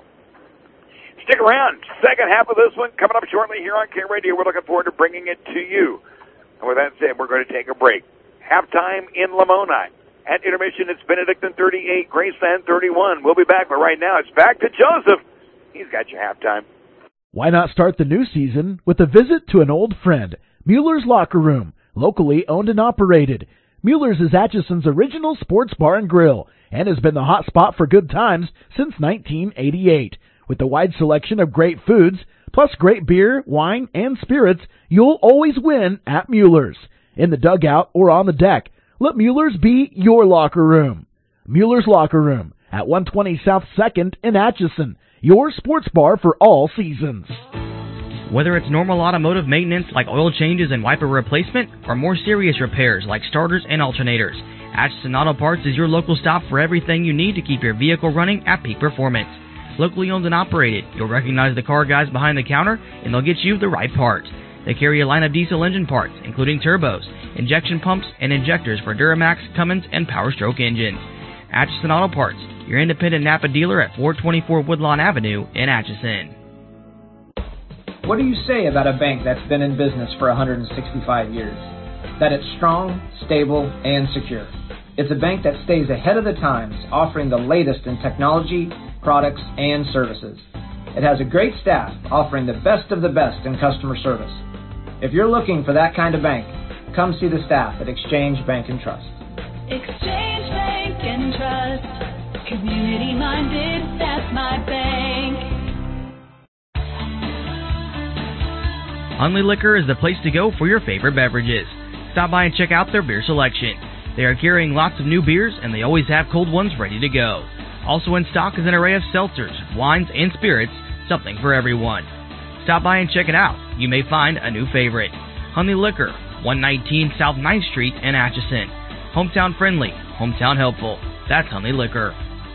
Stick around. Second half of this one coming up shortly here on Care Radio. We're looking forward to bringing it to you. And with that said, we're going to take a break. Halftime in Lamoni. At intermission, it's Benedictine 38, Graceland 31. We'll be back, but right now it's back to Joseph. He's got your halftime.
Why not start the new season with a visit to an old friend, Mueller's Locker Room, locally owned and operated. Mueller's is Atchison's original sports bar and grill and has been the hot spot for good times since 1988. With a wide selection of great foods, plus great beer, wine, and spirits, you'll always win at Mueller's. In the dugout or on the deck, let Mueller's be your locker room. Mueller's Locker Room at 120 South 2nd in Atchison, your sports bar for all seasons.
Whether it's normal automotive maintenance like oil changes and wiper replacement, or more serious repairs like starters and alternators, Atchison Auto Parts is your local stop for everything you need to keep your vehicle running at peak performance. Locally owned and operated, you'll recognize the car guys behind the counter, and they'll get you the right part. They carry a line of diesel engine parts, including turbos, injection pumps, and injectors for Duramax, Cummins, and Power Stroke engines. Atchison Auto Parts, your independent Napa dealer at 424 Woodlawn Avenue in Atchison.
What do you say about a bank that's been in business for 165 years? That it's strong, stable, and secure. It's a bank that stays ahead of the times, offering the latest in technology, products, and services. It has a great staff offering the best of the best in customer service. If you're looking for that kind of bank, come see the staff at Exchange Bank & Trust.
Exchange Bank & Trust. Community-minded, that's my bank.
Hundley Liquor is the place to go for your favorite beverages. Stop by and check out their beer selection. They are carrying lots of new beers, and they always have cold ones ready to go. Also in stock is an array of seltzers, wines, and spirits, something for everyone. Stop by and check it out. You may find a new favorite. Hundley Liquor, 119 South 9th Street in Atchison. Hometown friendly, hometown helpful. That's Hundley Liquor.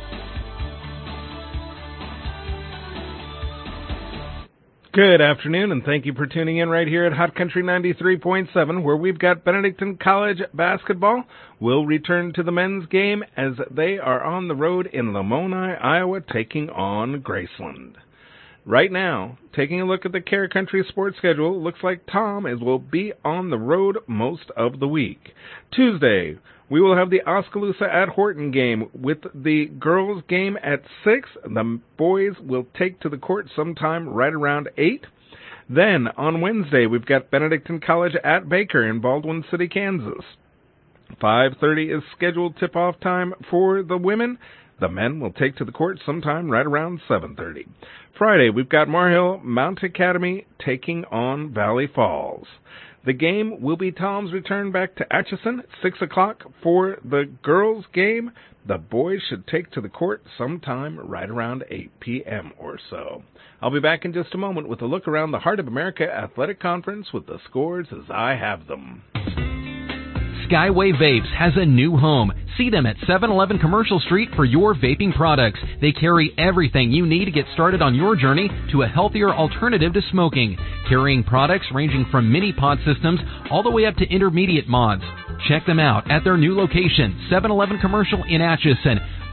Good afternoon, and thank you for tuning in right here at Hot Country 93.7, where we've got Benedictine College basketball. We'll return to the men's game as they are on the road in Lamoni, Iowa, taking on Graceland. Right now, taking a look at the Care Country sports schedule, looks like Tom will be on the road most of the week. Tuesday, we will have the Oskaloosa at Horton game with the girls game at 6. The boys will take to the court sometime right around 8. Then, on Wednesday, we've got Benedictine College at Baker in Baldwin City, Kansas. 5:30 is scheduled tip-off time for the women. The men will take to the court sometime right around 7:30. Friday, we've got Marhill Mount Academy taking on Valley Falls. The game will be Tom's return back to Atchison, 6 o'clock for the girls' game. The boys should take to the court sometime right around 8 p.m. or so. I'll be back in just a moment with a look around the Heart of America Athletic Conference with the scores as I have them.
Skyway Vapes has a new home. See them at 711 Commercial Street for your vaping products. They carry everything you need to get started on your journey to a healthier alternative to smoking, carrying products ranging from mini pod systems all the way up to intermediate mods. Check them out at their new location, 711 Commercial in Atchison.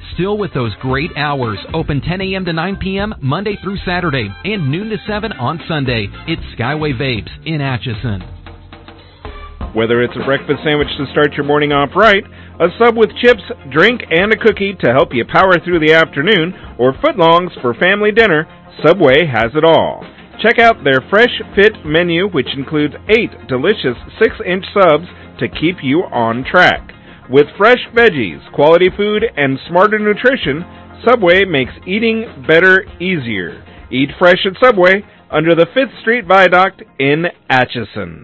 Still with those great hours, open 10 a.m. to 9 p.m. Monday through Saturday and noon to 7 on Sunday. It's Skyway Vapes in Atchison.
Whether it's a breakfast sandwich to start your morning off right, a sub with chips, drink, and a cookie to help you power through the afternoon, or footlongs for family dinner, Subway has it all. Check out their Fresh Fit menu, which includes 8 delicious 6-inch subs to keep you on track. With fresh veggies, quality food, and smarter nutrition, Subway makes eating better easier. Eat fresh at Subway under the 5th Street Viaduct in Atchison.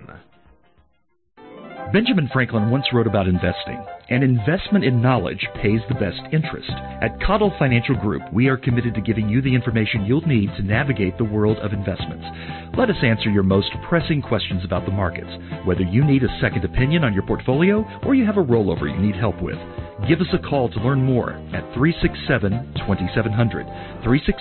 Benjamin Franklin once wrote about investing. An investment in knowledge pays the best interest. At Cottle Financial Group, we are committed to giving you the information you'll need to navigate the world of investments. Let us answer your most pressing questions about the markets, whether you need a second opinion on your portfolio or you have a rollover you need help with. Give us a call to learn more at 367-2700,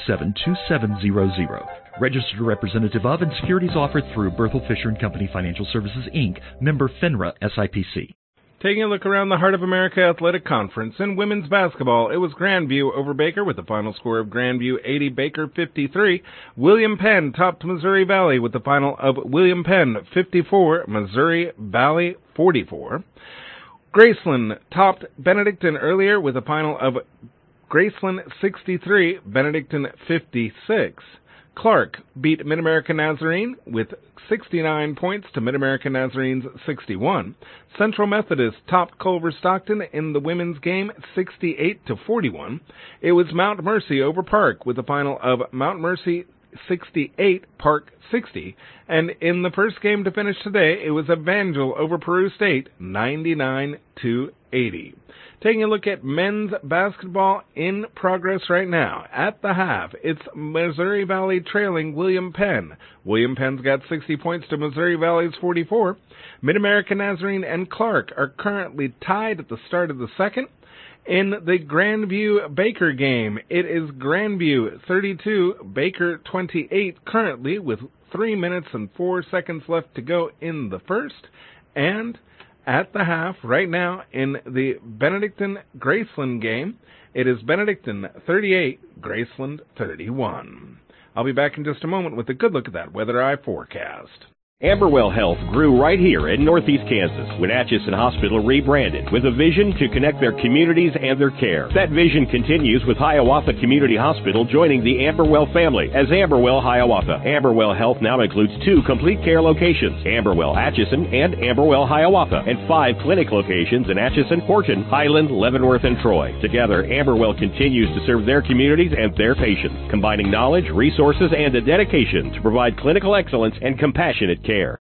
367-2700. Registered representative of and securities offered through Berthel Fisher & Company Financial Services, Inc., member FINRA SIPC.
Taking a look around the Heart of America Athletic Conference in women's basketball, it was Grandview over Baker with the final score of Grandview 80, Baker 53. William Penn topped Missouri Valley with the final of William Penn 54, Missouri Valley 44. Graceland topped Benedictine earlier with a final of Graceland 63, Benedictine 56. Clark beat Mid-American Nazarene with 69 points to Mid-American Nazarene's 61. Central Methodist topped Culver Stockton in the women's game 68-41. It was Mount Mercy over Park with a final of Mount Mercy 68, Park 60. And in the first game to finish today, it was Evangel over Peru State 99-80. Taking a look at men's basketball in progress right now. At the half, it's Missouri Valley trailing William Penn. William Penn's got 60 points to Missouri Valley's 44. Mid-American Nazarene and Clark are currently tied at the start of the second. In the Grandview-Baker game, it is Grandview 32, Baker 28 currently with 3 minutes and 4 seconds left to go in the first. And at the half, right now, in the Benedictine-Graceland game, it is Benedictine 38, Graceland 31. I'll be back in just a moment with a good look at that weather eye forecast.
Amberwell Health grew right here in Northeast Kansas when Atchison Hospital rebranded with a vision to connect their communities and their care. That vision continues with Hiawatha Community Hospital joining the Amberwell family as Amberwell Hiawatha. Amberwell Health now includes 2 complete care locations, Amberwell Atchison and Amberwell Hiawatha, and 5 clinic locations in Atchison, Horton, Highland, Leavenworth, and Troy. Together, Amberwell continues to serve their communities and their patients, combining knowledge, resources, and a dedication to provide clinical excellence and compassionate care.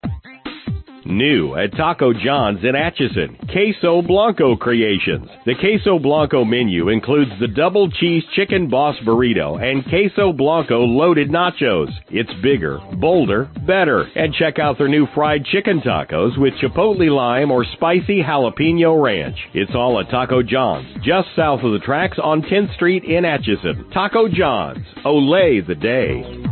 New at Taco John's in Atchison, Queso Blanco Creations. The Queso Blanco menu includes the double cheese chicken boss burrito and Queso Blanco loaded nachos. It's bigger, bolder, better. And check out their new fried chicken tacos with chipotle lime or spicy jalapeno ranch. It's all at Taco John's, just south of the tracks on 10th Street in Atchison. Taco John's, Olay the day.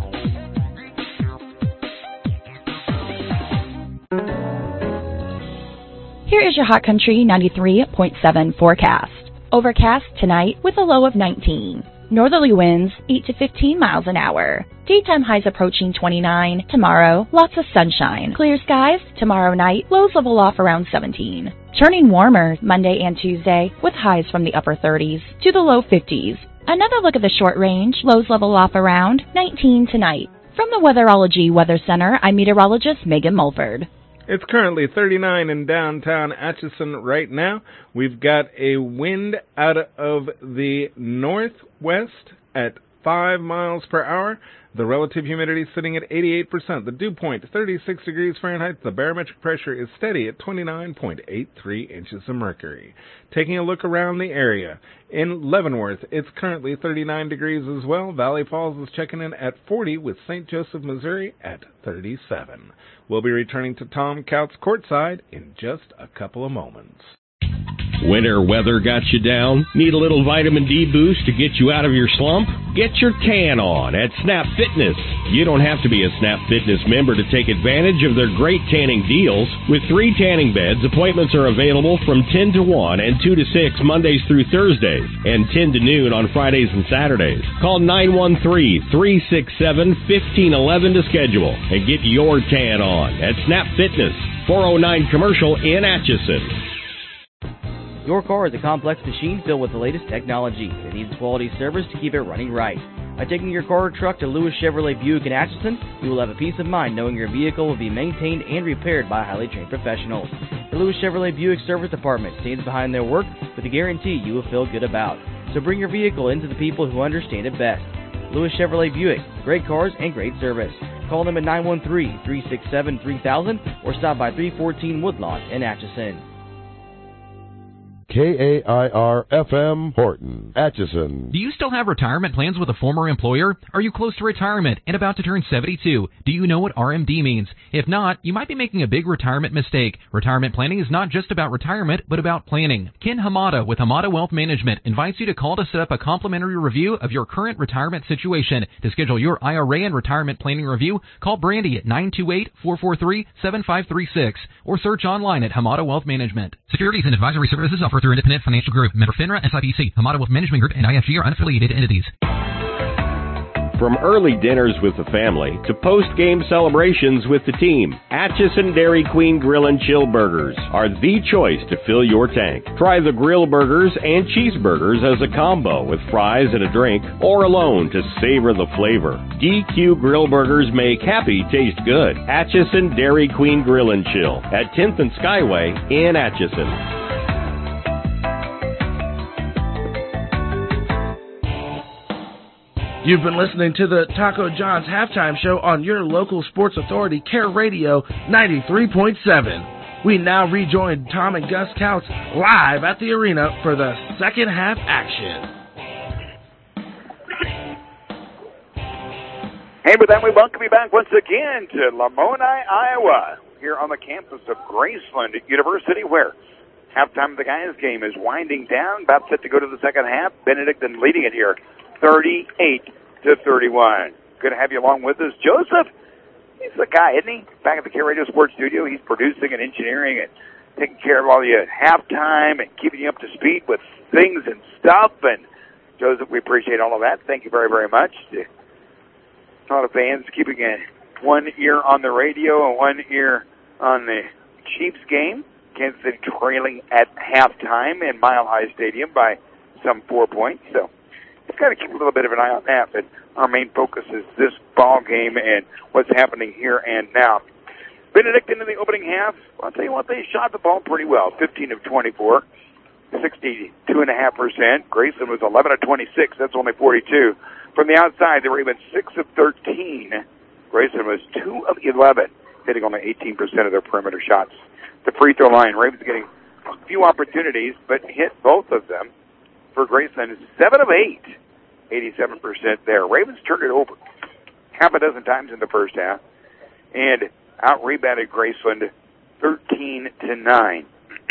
Here is your Hot Country 93.7 forecast. Overcast tonight with a low of 19. Northerly winds 8 to 15 miles an hour. Daytime highs approaching 29. Tomorrow, lots of sunshine. Clear skies. Tomorrow night, lows level off around 17. Turning warmer Monday and Tuesday with highs from the upper 30s to the low 50s. Another look at the short range. Lows level off around 19 tonight. From the Weatherology Weather Center, I'm meteorologist Megan Mulford.
It's currently 39 in downtown Atchison right now. We've got a wind out of the northwest at 5 miles per hour. The relative humidity is sitting at 88%. The dew point, 36 degrees Fahrenheit. The barometric pressure is steady at 29.83 inches of mercury. Taking a look around the area. In Leavenworth, it's currently 39 degrees as well. Valley Falls is checking in at 40 with St. Joseph, Missouri at 37. We'll be returning to Tom Couts courtside in just a couple of moments.
Winter weather got you down? Need a little vitamin D boost to get you out of your slump? Get your tan on at Snap Fitness. You don't have to be a Snap Fitness member to take advantage of their great tanning deals. With 3 tanning beds, appointments are available from 10 to 1 and 2 to 6 Mondays through Thursdays, and 10 to noon on Fridays and Saturdays. Call 913-367-1511 to schedule and get your tan on at Snap Fitness, 409 Commercial in Atchison.
Your car is a complex machine filled with the latest technology. It needs quality service to keep it running right. By taking your car or truck to Lewis Chevrolet Buick in Atchison, you will have a peace of mind knowing your vehicle will be maintained and repaired by highly trained professionals. The Lewis Chevrolet Buick Service Department stands behind their work with a guarantee you will feel good about. So bring your vehicle into the people who understand it best. Lewis Chevrolet Buick, great cars and great service. Call them at 913-367-3000 or stop by 314 Woodlawn in Atchison.
KAIR-FM Horton, Atchison.
Do you still have retirement plans with a former employer? Are you close to retirement and about to turn 72? Do you know what RMD means? If not, you might be making a big retirement mistake. Retirement planning is not just about retirement, but about planning. Ken Hamada with Hamada Wealth Management invites you to call to set up a complimentary review of your current retirement situation. To schedule your IRA and retirement planning review, call Brandy at 928-443-7536 or search online at Hamada Wealth Management. Securities and advisory services offered through Independent Financial Group, member FINRA, SIPC. Hamada Wealth Management Group and IFG are unaffiliated entities.
From early dinners with the family to post-game celebrations with the team, Atchison Dairy Queen Grill and Chill Burgers are the choice to fill your tank. Try the grill burgers and cheeseburgers as a combo with fries and a drink, or alone to savor the flavor. DQ Grill Burgers make happy taste good. Atchison Dairy Queen Grill and Chill at 10th and Skyway in Atchison.
You've been listening to the Taco John's halftime show on your local sports authority, Care Radio 93.7. We now rejoin Tom and Gus Couts live at the arena for the second half action.
And with that, we welcome you back once again to Lamoni, Iowa, here on the campus of Graceland University, where halftime of the guys' game is winding down, about set to go to the second half. Benedictine leading it here, 38-31. Good to have you along with us. Joseph, he's the guy, isn't he? Back at the Care Radio Sports Studio, he's producing and engineering and taking care of all the halftime and keeping you up to speed with things and stuff. And Joseph, we appreciate all of that. Thank you very, very much. A lot of fans keeping one ear on the radio and one ear on the Chiefs game. Kansas City trailing at halftime in Mile High Stadium by some 4 points. So we've got to keep a little bit of an eye on that, but our main focus is this ball game and what's happening here and now. Benedictine in the opening half, I'll tell you what, they shot the ball pretty well. 15 of 24, 62.5%. Graceland was 11 of 26. That's only 42. From the outside, they were even 6 of 13. Graceland was 2 of 11, hitting only 18% of their perimeter shots. The free throw line, Ravens getting a few opportunities, but hit both of them. For Graceland, 7 of 8, 87% there. Ravens turned it over half a dozen times in the first half and out-rebounded Graceland 13-9.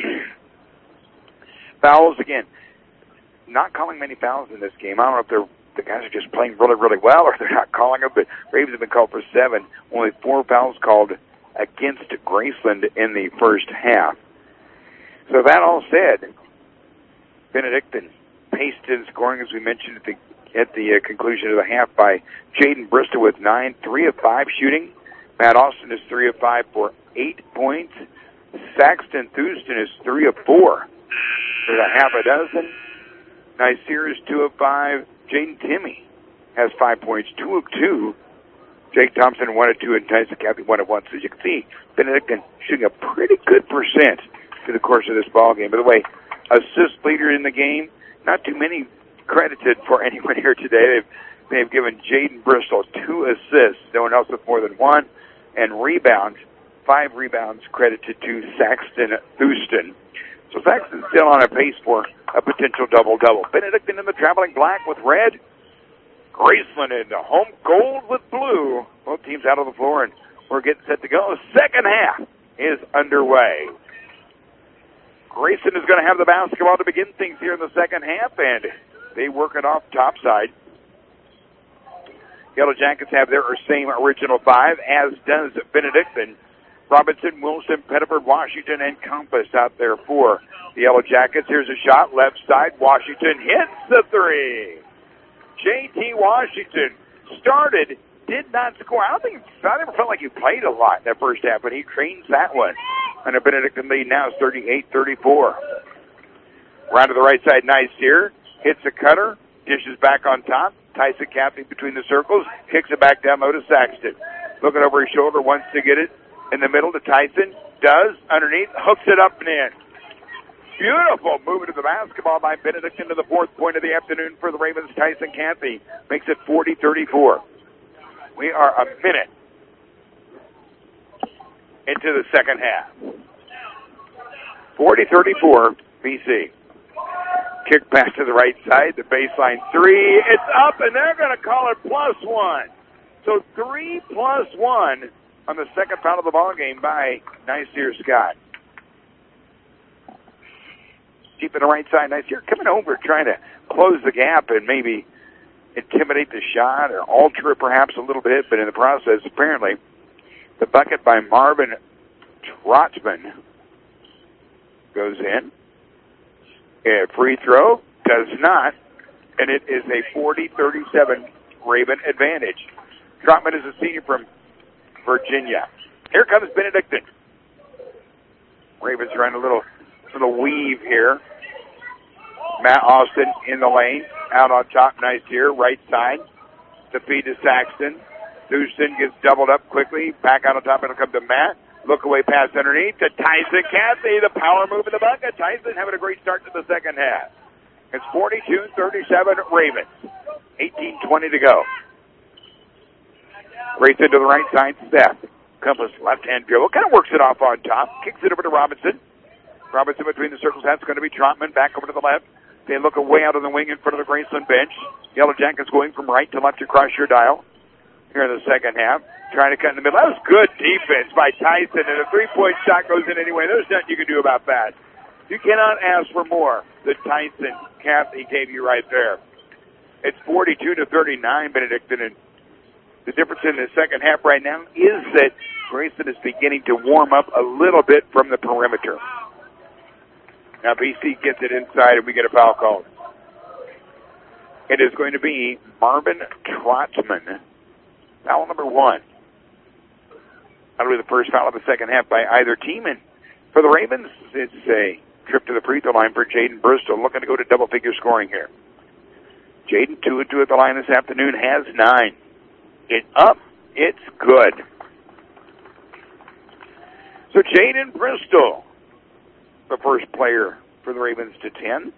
Fouls, again, not calling many fouls in this game. I don't know if the guys are just playing really, really well or they're not calling them, but Ravens have been called for 7. Only 4 fouls called against Graceland in the first half. So that all said, Benedictine paced in scoring, as we mentioned at the conclusion of the half, by Jaden Bristol with 9, 3 of 5 shooting. Matt Austin is 3 of 5 for 8 points. Saxton Thurston is 3 of 4 for a half a dozen. Nicer is 2 of 5. Jaden Timmy has 5 points, 2 of 2. Jake Thompson 1 of 2, and Tyson Cappy 1 of 1. So as you can see, Benedictine shooting a pretty good percent through the course of this ball game. By the way, assist leader in the game, not too many credited for anyone here today. They've given Jaden Bristol 2 assists, no one else with more than 1, and rebounds, 5 rebounds credited to Saxton Thurston. So Saxton's still on a pace for a potential double-double. Benedictine in the traveling black with red. Graceland in the home gold with blue. Both teams out on the floor, and we're getting set to go. Second half is underway. Grayson is going to have the basketball to begin things here in the second half, and they work it off topside. Yellow Jackets have their same original five, as does Benedictine. Robinson, Wilson, Pettiford, Washington, and Compass out there for the Yellow Jackets. Here's a shot, left side. Washington hits the three. J.T. Washington started, did not score. I never felt like he played a lot in that first half, but he trains that one. And a Benedictine lead now is 38-34. Round to the right side, nice here. Hits a cutter, dishes back on top. Tyson Cappy between the circles, kicks it back down low to Saxton. Looking over his shoulder, wants to get it in the middle to Tyson. Does, underneath, hooks it up and in. Beautiful movement of the basketball by Benedictine to the fourth point of the afternoon for the Ravens. Tyson Cappy makes it 40-34. We are a minute into the second half. 40-34, BC. Kick pass to the right side, the baseline three. It's up, and they're going to call it +1. So 3 + 1 on the second foul of the ball game by Niceer Scott. Deep in the right side, Niceer coming over, trying to close the gap and maybe intimidate the shot or alter it perhaps a little bit, but in the process, apparently, the bucket by Marvin Trotman goes in. A free throw does not, and it is a 40-37 Raven advantage. Trotman is a senior from Virginia. Here comes Benedictine. Ravens running a little weave here. Matt Austin in the lane, out on top, nice here, right side. The feed to Saxton. Houston gets doubled up quickly. Back out on top, it'll come to Matt. Look away pass underneath to Tyson Cassidy. The power move in the bucket. Tyson having a great start to the second half. It's 42-37 Ravens. 18:20 to go. Grayson to the right side. Seth. Compass left-hand dribble. Kind of works it off on top. Kicks it over to Robinson. Robinson between the circles. That's going to be Trotman. Back over to the left. They look away out on the wing in front of the Graceland bench. Yellow Jackets going from right to left across your dial. Here in the second half. Trying to cut in the middle. That was good defense by Tyson, and a three-point shot goes in anyway. There's nothing you can do about that. You cannot ask for more than Tyson Cassidy gave you right there. It's 42-39, Benedictine, and the difference in the second half right now is that Grayson is beginning to warm up a little bit from the perimeter. Now BC gets it inside, and we get a foul called. It is going to be Marvin Trotman. Foul number 1. That'll be the first foul of the second half by either team. And for the Ravens, it's a trip to the free throw line for Jaden Bristol, looking to go to double-figure scoring here. Jaden, 2-2 at the line this afternoon, has 9. It's up. It's good. So Jaden Bristol, the first player for the Ravens to 10.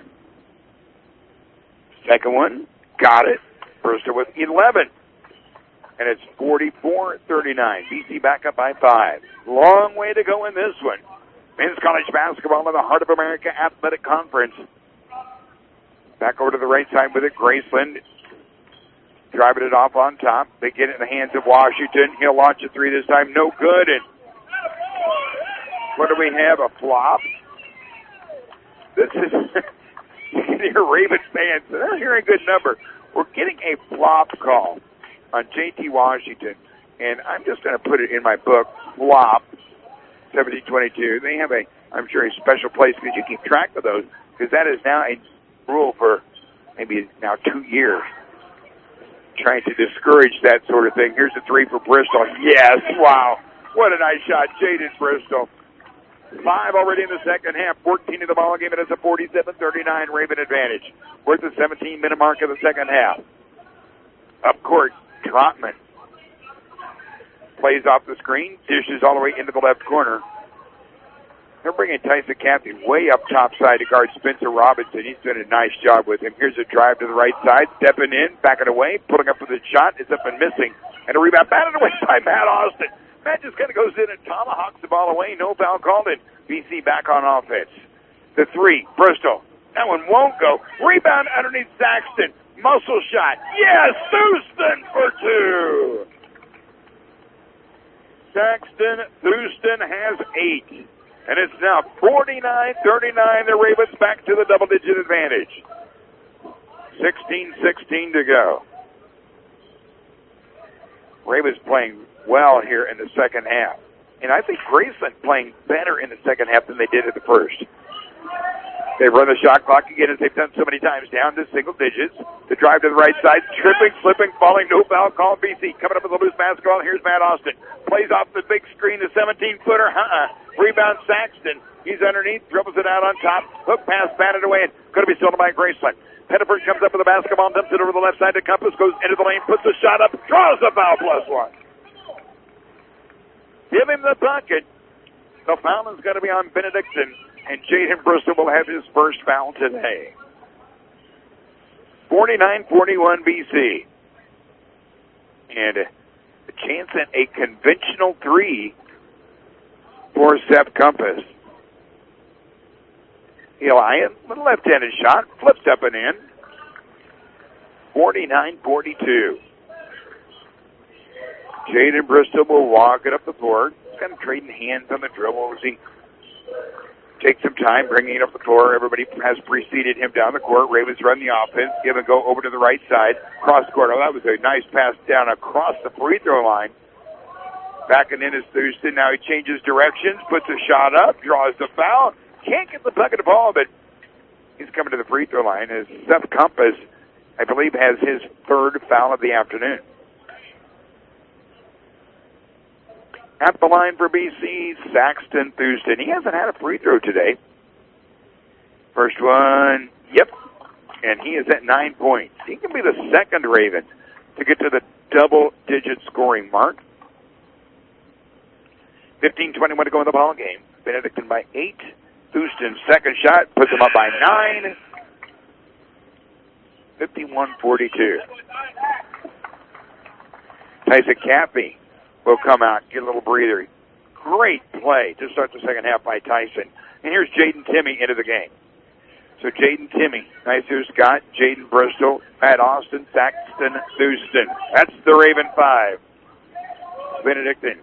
Second one, got it. Bristol with 11. And it's 44-39. BC back up by 5. Long way to go in this one. Men's college basketball in the Heart of America Athletic Conference. Back over to the right side with it. Graceland driving it off on top. They get it in the hands of Washington. He'll launch a three this time. No good. And what do we have? A flop? This is you can hear Ravens fans. They're hearing a good number. We're getting a flop call on J.T. Washington, and I'm just going to put it in my book, flop, 1722. They have I'm sure, a special place because you keep track of those, because that is now a rule for maybe now 2 years, trying to discourage that sort of thing. Here's a three for Bristol. Yes, wow. What a nice shot, Jaden Bristol. 5 already in the second half, 14 in the ball game. It is a 47-39 Raven advantage. We're at the 17-minute mark of the second half. Up court, Trotman plays off the screen, dishes all the way into the left corner. They're bringing Tyson Cappy way up top side to guard Spencer Robinson. He's doing a nice job with him. Here's a drive to the right side, stepping in, backing away, pulling up with a shot. It's up and missing. And a rebound batted away by Matt Austin. Matt just kind of goes in and tomahawks the ball away. No foul called, and BC back on offense. The three, Bristol. That one won't go. Rebound underneath Saxton. Muscle shot. Yes, Houston for 2. Saxton Houston has 8. And it's now 49-39. The Ravens back to the double-digit advantage. 16-16 to go. Ravens playing well here in the second half. And I think Graceland playing better in the second half than they did in the first. They run the shot clock again, as they've done so many times, down to single digits. The drive to the right side, tripping, slipping, falling, no foul call. BC coming up with a loose basketball. Here's Matt Austin. Plays off the big screen, the 17-footer. Rebound Saxton. He's underneath, dribbles it out on top. Hook pass, batted away, and going to be stolen by Graceland. Pettiford comes up with the basketball, dumps it over the left side to Compass, goes into the lane, puts a shot up, draws the foul, +1. Give him the bucket. The foul is going to be on Benedictine. And Jaden Bristol will have his first foul today. 49-41 BC. And a chance at a conventional three for Seth Compass. Eli, with a left-handed shot, flips up and in. 49-42. Jaden Bristol will walk it up the floor. He's kind of trading hands on the dribble as he takes some time bringing it up the floor. Everybody has preceded him down the court. Ravens run the offense. Give and go over to the right side. Cross court. Oh, that was a nice pass down across the free throw line. Backing in is Thurston. Now he changes directions, puts a shot up, draws the foul. Can't get the bucket of ball, but he's coming to the free throw line as Seth Compass, I believe, has his third foul of the afternoon. At the line for BC, Saxton Thurston. He hasn't had a free throw today. First one, yep. And he is at 9 points. He can be the second Raven to get to the double-digit scoring mark. 15-21 to go in the ball game. Benedictine by 8. Thurston's second shot puts him up by 9. 51-42. Tyson Cappy will come out, get a little breather. Great play to start the second half by Tyson. And here's Jaden Timmy into the game. So Jaden Timmy, Nicer Scott, Jaden Bristol, Matt Austin, Saxton Thurston. That's the Raven 5. Benedictine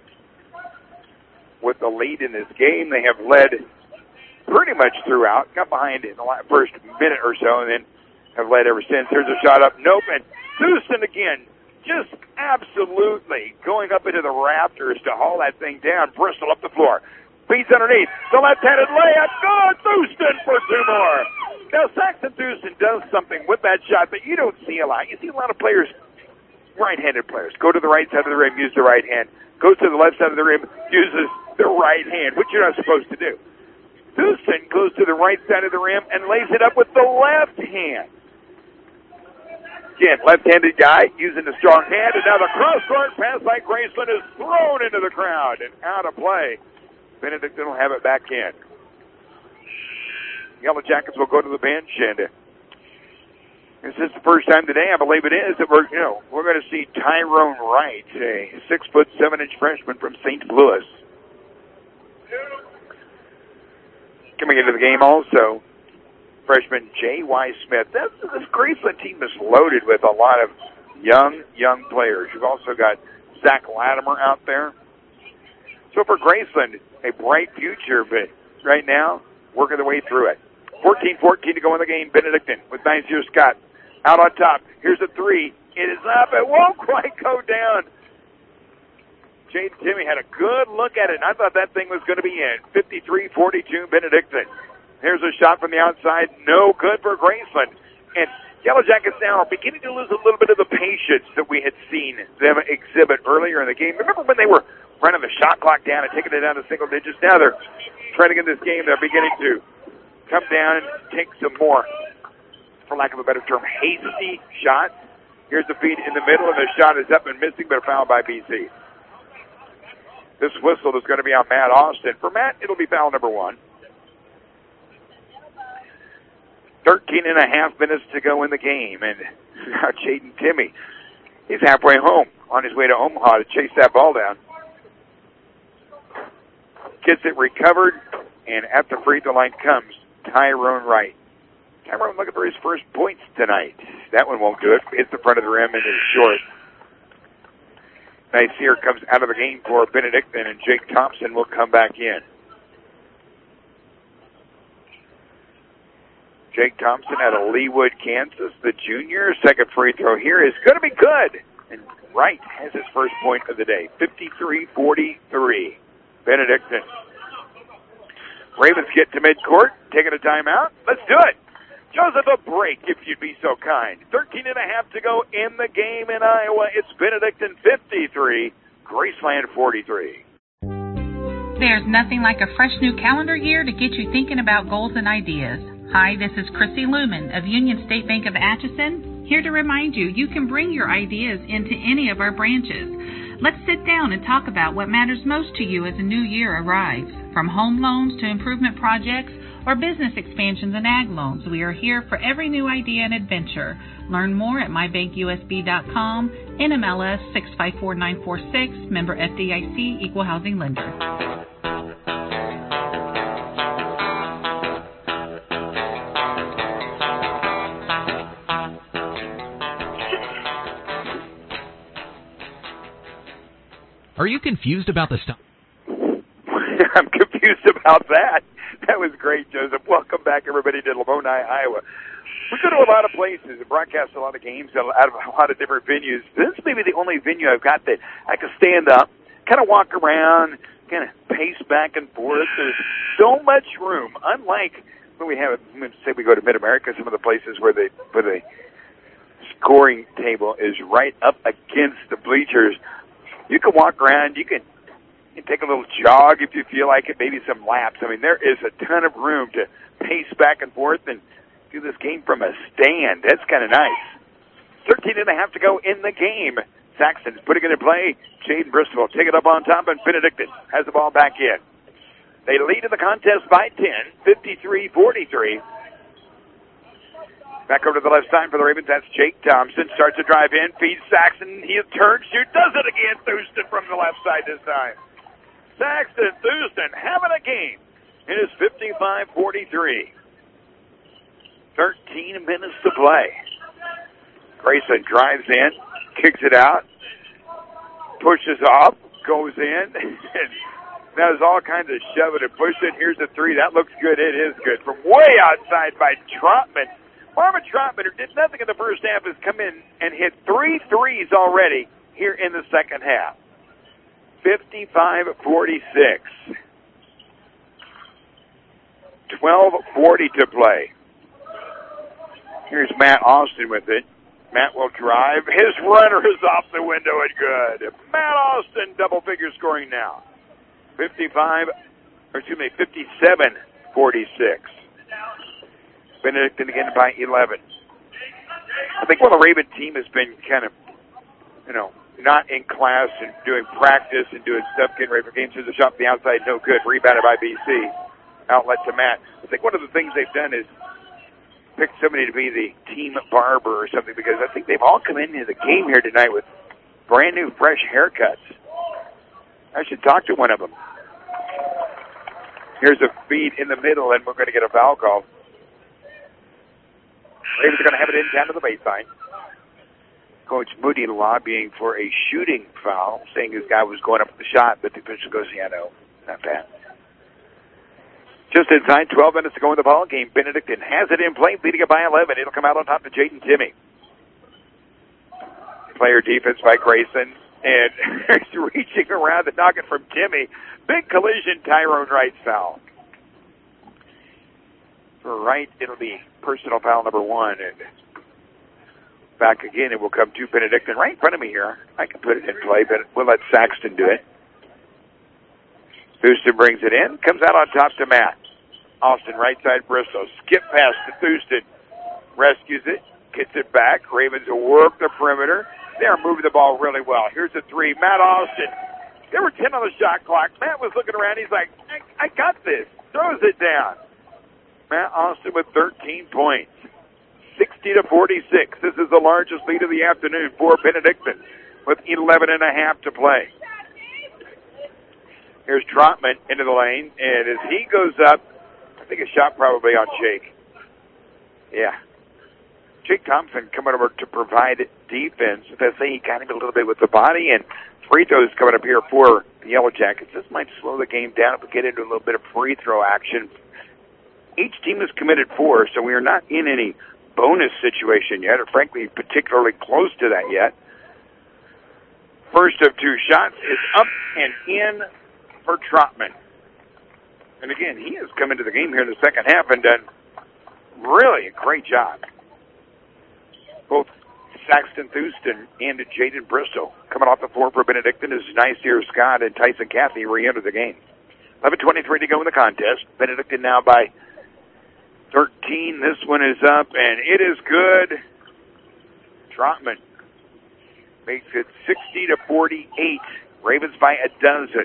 with the lead in this game. They have led pretty much throughout. Got behind in the first minute or so and then have led ever since. Here's a shot up. Nope. And Thurston again. Just absolutely going up into the rafters to haul that thing down. Bristol up the floor. Beats underneath. The left-handed layup. Good. Thurston for 2 more. Now, Saxton Thurston does something with that shot that you don't see a lot. You see a lot of players, right-handed players, go to the right side of the rim, use the right hand. Goes to the left side of the rim, uses the right hand, which you're not supposed to do. Thurston goes to the right side of the rim and lays it up with the left hand. Again, left-handed guy using the strong hand, and now the cross-court pass by Graceland is thrown into the crowd and out of play. Benedictine will have it back in. Yellow Jackets will go to the bench, and this is the first time today, I believe it is, that we're going to see Tyrone Wright, a 6'7" freshman from St. Louis. Coming into the game also, freshman J.Y. Smith. This Graceland team is loaded with a lot of young players. You've also got Zach Latimer out there. So for Graceland, a bright future, but right now, working their way through it. 14-14 to go in the game. Benedictine with Nicer Scott out on top. Here's a three. It is up. It won't quite go down. Jaden Timmy had a good look at it, and I thought that thing was going to be in. 53-42 Benedictine. Here's a shot from the outside. No good for Graceland. And Yellow Jackets now are beginning to lose a little bit of the patience that we had seen them exhibit earlier in the game. Remember when they were running the shot clock down and taking it down to single digits? Now they're trying to get this game. They're beginning to come down and take some more, for lack of a better term, hasty shots. Here's the feed in the middle, and the shot is up and missing, but fouled by BC. This whistle is going to be on Matt Austin. For Matt, it'll be foul number 1. 13 and a half minutes to go in the game, and now Jaden Timmy, he's halfway home on his way to Omaha to chase that ball down. Gets it recovered, and at the free throw line comes Tyrone Wright. Tyrone looking for his first points tonight. That one won't do it. Hits the front of the rim and is short. Nicer comes out of the game for Benedictine, and Jake Thompson will come back in. Jake Thompson out of Leawood, Kansas, the junior. Second free throw here is going to be good. And Wright has his first point of the day, 53-43. Benedictine. Ravens get to midcourt, taking a timeout. Let's do it. Joseph, a break, if you'd be so kind. 13 and a half to go in the game in Iowa. It's Benedictine 53, Graceland 43.
There's nothing like a fresh new calendar year to get you thinking about goals and ideas. Hi, this is Chrissy Lumen of Union State Bank of Atchison, here to remind you you can bring your ideas into any of our branches. Let's sit down and talk about what matters most to you as a new year arrives. From home loans to improvement projects or business expansions and ag loans, we are here for every new idea and adventure. Learn more at mybankusb.com, NMLS 654946, member FDIC, equal housing lender.
Are you confused about the stock?
I'm confused about that. That was great, Joseph. Welcome back, everybody, to Lamoni, Iowa. We go to a lot of places and broadcast a lot of games out of a lot of different venues. This may be the only venue I've got that I can stand up, kind of walk around, kind of pace back and forth. There's so much room, unlike when we have, say we go to Mid-America, some of the places where the scoring table is right up against the bleachers. You can walk around, you can take a little jog if you feel like it, maybe some laps. I mean, there is a ton of room to pace back and forth and do this game from a stand. That's kind of nice. 13 and a half to go in the game. Saxon's putting it in play. Jaden Bristol take it up on top, and Benedictine has the ball back in. They lead in the contest by 10, 53-43. Back over to the left side for the Ravens. That's Jake Thompson. Starts to drive in. Feeds Saxon. He turns, shoot. Does it again. Thurston from the left side this time. Saxon Thurston having a game. It is 55-43. 13 minutes to play. Grayson drives in. Kicks it out. Pushes off. Goes in. And does all kinds of shove it and push it. Here's the three. That looks good. It is good. From way outside by Trotman. Marvin Trotman, who did nothing in the first half, has come in and hit 3 threes already here in the second half. 55-46. 12:40 to play. Here's Matt Austin with it. Matt will drive. His runner is off the window and good. Matt Austin, double-figure scoring now. 57-46. Benedictine again by 11. I think while the Raven team has been kind of, not in class and doing practice and doing stuff, getting ready for games, there's a shot from the outside, no good. Rebounded by BC. Outlet to Matt. I think one of the things they've done is pick somebody to be the team barber or something, because I think they've all come into the game here tonight with brand new, fresh haircuts. I should talk to one of them. Here's a feed in the middle, and we're going to get a foul call. Ravens are going to have it in down to the baseline. Coach Moody lobbying for a shooting foul, saying his guy was going up with the shot, but the official goes, yeah, no, not bad. Just inside, 12 minutes to go in the ball game. Benedictine has it in play, leading it by 11. It'll come out on top to Jaden Timmy. Player defense by Grayson, and he's reaching around to knock it from Timmy. Big collision, Tyrone Wright's foul. For Wright, it'll be personal foul number 1, and back again, it will come to Benedictine right in front of me here. I can put it in play, but we'll let Saxton do it. Thurston brings it in, comes out on top to Matt. Austin, right side, Bristol. Skip pass to Thurston. Rescues it, gets it back. Ravens will work the perimeter. They are moving the ball really well. Here's a three. Matt Austin. There were 10 on the shot clock. Matt was looking around. He's like, I got this. Throws it down. Matt Austin with 13 points. 60-46. This is the largest lead of the afternoon for Benedictine with 11 and a half to play. Here's Trotman into the lane, and as he goes up, I think a shot probably on Jake. Yeah. Jake Thompson coming over to provide defense. They say he got him a little bit with the body, and free throws coming up here for the Yellow Jackets. This might slow the game down if we get into a little bit of free throw action. Each team has committed 4, so we are not in any bonus situation yet, or frankly, particularly close to that yet. First of 2 shots is up and in for Trotman. And again, he has come into the game here in the second half and done really a great job. Both Saxton Thurston and Jaden Bristow coming off the floor for Benedictine as Nyseer Scott and Tyson Cathy re-enter the game. 11:23 to go in the contest. Benedictine now by 13. This one is up, and it is good. Trotman makes it 60-48. Ravens by a dozen.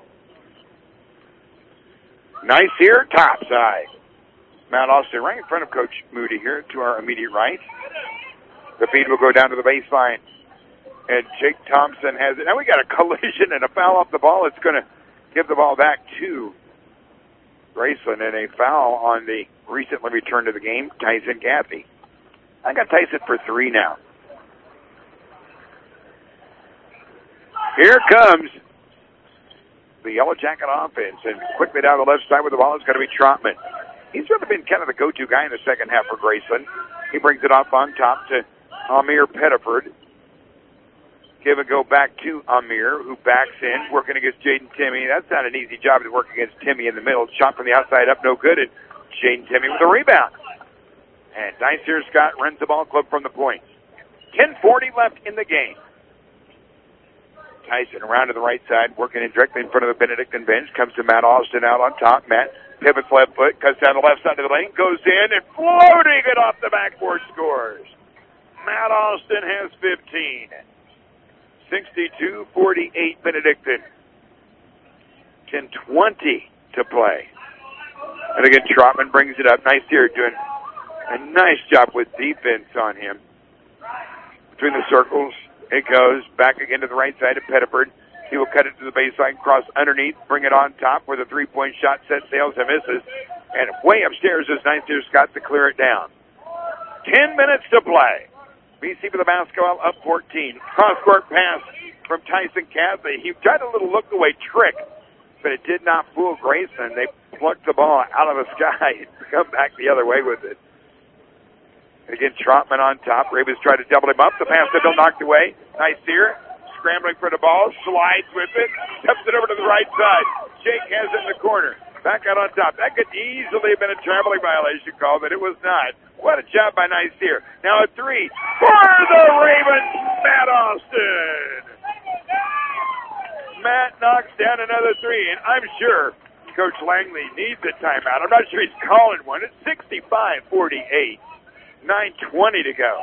Nice here, topside. Mount Austin right in front of Coach Moody here to our immediate right. The feed will go down to the baseline. And Jake Thompson has it. Now we got a collision and a foul off the ball. It's going to give the ball back to Graceland, and a foul on the recently returned to the game, Tyson Cathy. I got Tyson for 3 now. Here comes the Yellow Jacket offense, and quickly down the left side with the ball is going to be Trotman. He's really been kind of the go-to guy in the second half for Graceland. He brings it off on top to Amir Pettiford. Give a go back to Amir, who backs in, working against Jaden Timmy. That's not an easy job to work against Timmy in the middle. Shot from the outside up, no good, and Jaden Timmy with a rebound. And Nyseer Scott runs the ball club from the point. 10:40 left in the game. Tyson around to the right side, working in directly in front of the Benedictine bench. Comes to Matt Austin out on top. Matt pivots left foot, cuts down the left side of the lane, goes in, and floating it off the backboard scores. Matt Austin has 15. 62-48 Benedictine. 10:20 to play. And again, Trotman brings it up. Nice here, doing a nice job with defense on him. Between the circles, it goes back again to the right side of Pettiford. He will cut it to the baseline, cross underneath, bring it on top with a three-point shot, set sails and misses. And way upstairs is Nyseer Scott to clear it down. 10 minutes to play. BC with the basketball up 14. Cross-court pass from Tyson Cathy. He tried a little look-away trick, but it did not fool Grayson. They plucked the ball out of the sky and come back the other way with it. Again, Trotman on top. Ravens try to double him up. The pass still knocked away. Nyseer scrambling for the ball, slides with it, steps it over to the right side. Jake has it in the corner. Back out on top. That could easily have been a traveling violation call, but it was not. What a job by Nyseer. Now a 3 for the Ravens, Matt Austin. Matt knocks down another 3, and I'm sure Coach Langley needs a timeout. I'm not sure he's calling one. It's 65-48. 9:20 to go.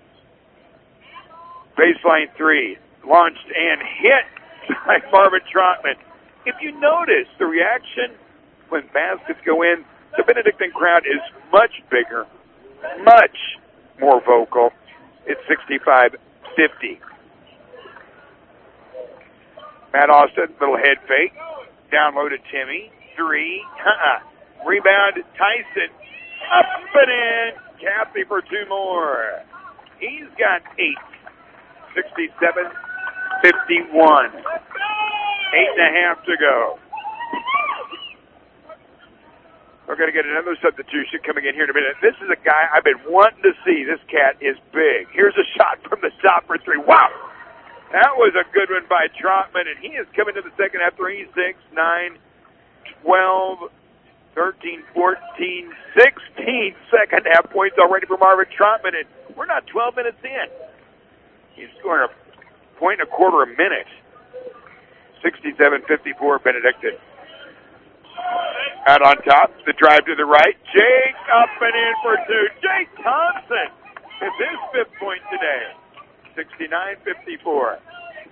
Baseline 3. Launched and hit by Marvin Trotman. If you notice the reaction when baskets go in, the Benedictine crowd is much bigger, much more vocal. It's 65-50. Matt Austin, little head fake. Down low to Timmy. 3. Rebound, Tyson. Up and in. Cathy for 2 more. He's got 8. 67-51. 8.5 to go. We're going to get another substitution coming in here in a minute. This is a guy I've been wanting to see. This cat is big. Here's a shot from the top for 3. Wow! That was a good one by Trotman, and he is coming to the second half. 3, 6, 9, 12, 13, 14, 16 second half points already for Marvin Trotman, and we're not 12 minutes in. He's scoring a point and a quarter a minute. 67-54 Benedictine. Out on top, the drive to the right. Jake up and in for 2. Jake Thompson is his 5th point today. 69-54.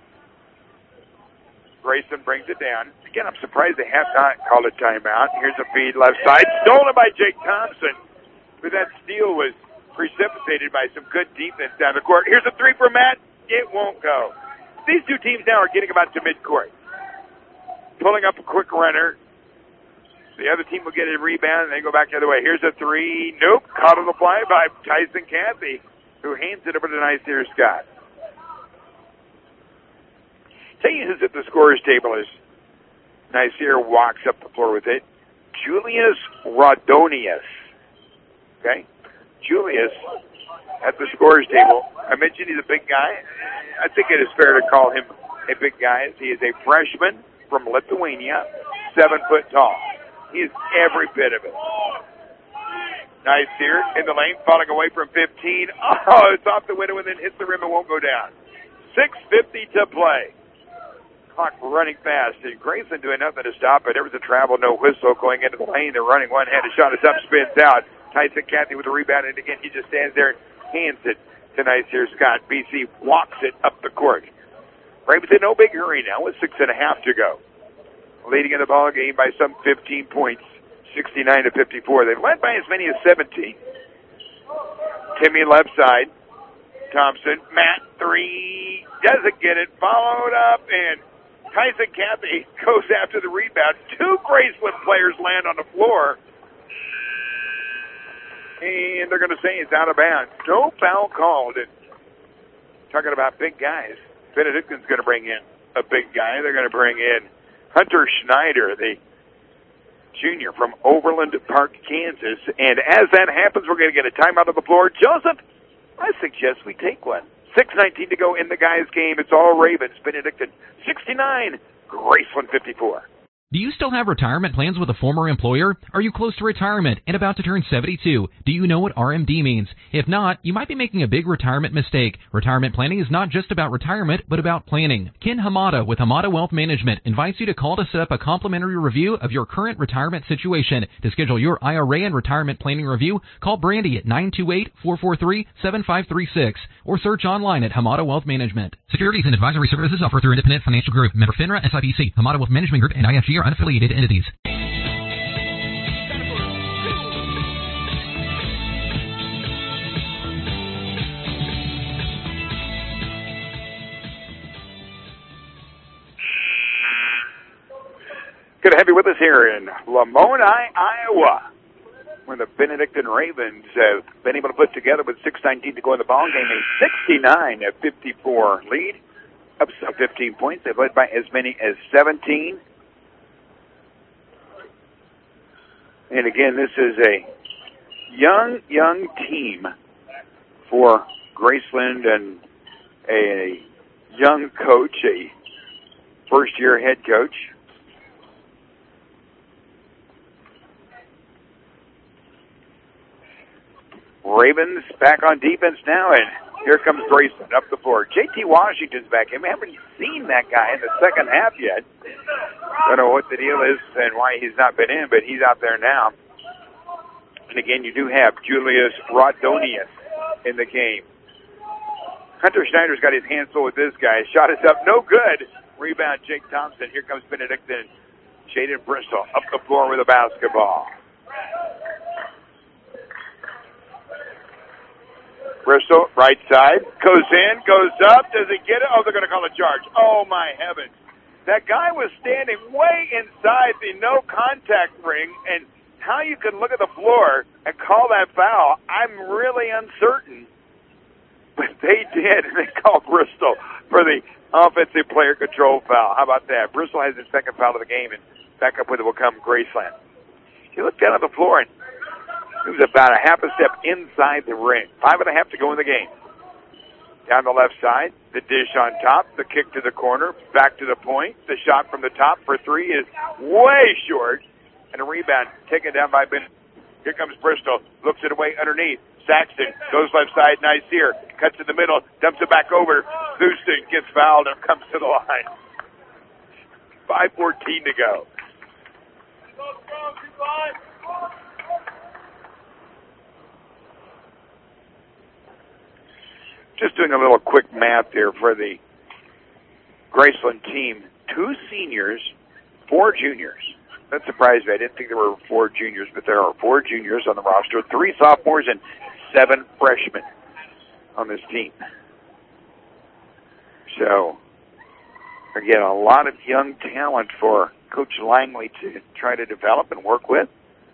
Grayson brings it down. Again, I'm surprised they have not called a timeout. Here's a feed left side. Stolen by Jake Thompson. But that steal was precipitated by some good defense down the court. Here's a 3 for Matt. It won't go. These two teams now are getting about to midcourt. Pulling up a quick runner. The other team will get a rebound and then go back the other way. Here's a 3. Nope. Caught on the fly by Tyson Cathy, who hands it over to Nyseer Scott. Tell you who's at the scorer's table as Nyseer walks up the floor with it. Julius Rodonius. Okay? Julius, at the scores table, I mentioned he's a big guy. I think it is fair to call him a big guy. He is a freshman from Lithuania, 7 foot tall. He is every bit of it. Nice here in the lane, falling away from 15. Oh, it's off the window and then hits the rim and won't go down. 6:50 to play. Clock running fast. And Graceland doing nothing to stop it. There was a travel, no whistle going into the lane. They're running one-handed shot. It's up, spins out. Tyson Cathy with the rebound, and again, he just stands there and hands it to Nice-Here Scott. BC walks it up the court. Ravens in no big hurry now with 6.5 to go. Leading in the ball game by some 15 points, 69-54. They've led by as many as 17. Timmy left side. Thompson, Matt, 3, doesn't get it, followed up, and Tyson Cathy goes after the rebound. 2 Graceland players land on the floor, and they're going to say it's out of bounds. No foul called. And talking about big guys, Benedictine's going to bring in a big guy. They're going to bring in Hunter Schneider, the junior from Overland Park, Kansas. And as that happens, we're going to get a timeout on the floor. Joseph, I suggest we take one. 6:19 to go in the guys' game. It's all Ravens. Benedictine 69, Graceland 54.
Do you still have retirement plans with a former employer? Are you close to retirement and about to turn 72? Do you know what RMD means? If not, you might be making a big retirement mistake. Retirement planning is not just about retirement, but about planning. Ken Hamada with Hamada Wealth Management invites you to call to set up a complimentary review of your current retirement situation. To schedule your IRA and retirement planning review, call Brandy at 928-443-7536 or search online at Hamada Wealth Management. Securities and advisory services offered through Independent Financial Group. Member FINRA, SIPC. Hamada Wealth Management Group and IFG are unaffiliated entities.
Good to have you with us here in Lamoni, Iowa, where the Benedictine Ravens have been able to put together with 6:19 to go in the ball game a 69-54 lead, up some 15 points. They've led by as many as 17. And again, this is a young team for Graceland and a young coach, a first-year head coach. Ravens back on defense now, and here comes Graceland up the floor. J.T. Washington's back in. We haven't seen that guy in the second half yet. Don't know what the deal is and why he's not been in, but he's out there now. And again, you do have Julius Rodonius in the game. Hunter Schneider's got his hands full with this guy. Shot is up, no good. Rebound, Jake Thompson. Here comes Benedictine. Jaden Bristol up the floor with a basketball. Bristol, right side, goes in, goes up, does he get it? Oh, they're going to call a charge. Oh, my heavens. That guy was standing way inside the no-contact ring, and how you can look at the floor and call that foul, I'm really uncertain. But they did, and they called Bristol for the offensive player control foul. How about that? Bristol has his second foul of the game, and back up with it will come Graceland. He looked down at the floor, and it was about a half a step inside the ring. 5.5 to go in the game. Down the left side, the dish on top, the kick to the corner, back to the point. The shot from the top for 3 is way short. And a rebound taken down by Ben. Here comes Bristol. Looks it away underneath. Saxton goes left side. Nice here. Cuts in the middle. Dumps it back over. Houston gets fouled and comes to the line. 5:14 to go. Just doing a little quick math here for the Graceland team. 2 seniors, 4 juniors. That surprised me. I didn't think there were 4 juniors, but there are 4 juniors on the roster, 3 sophomores, and 7 freshmen on this team. So, again, a lot of young talent for Coach Langley to try to develop and work with.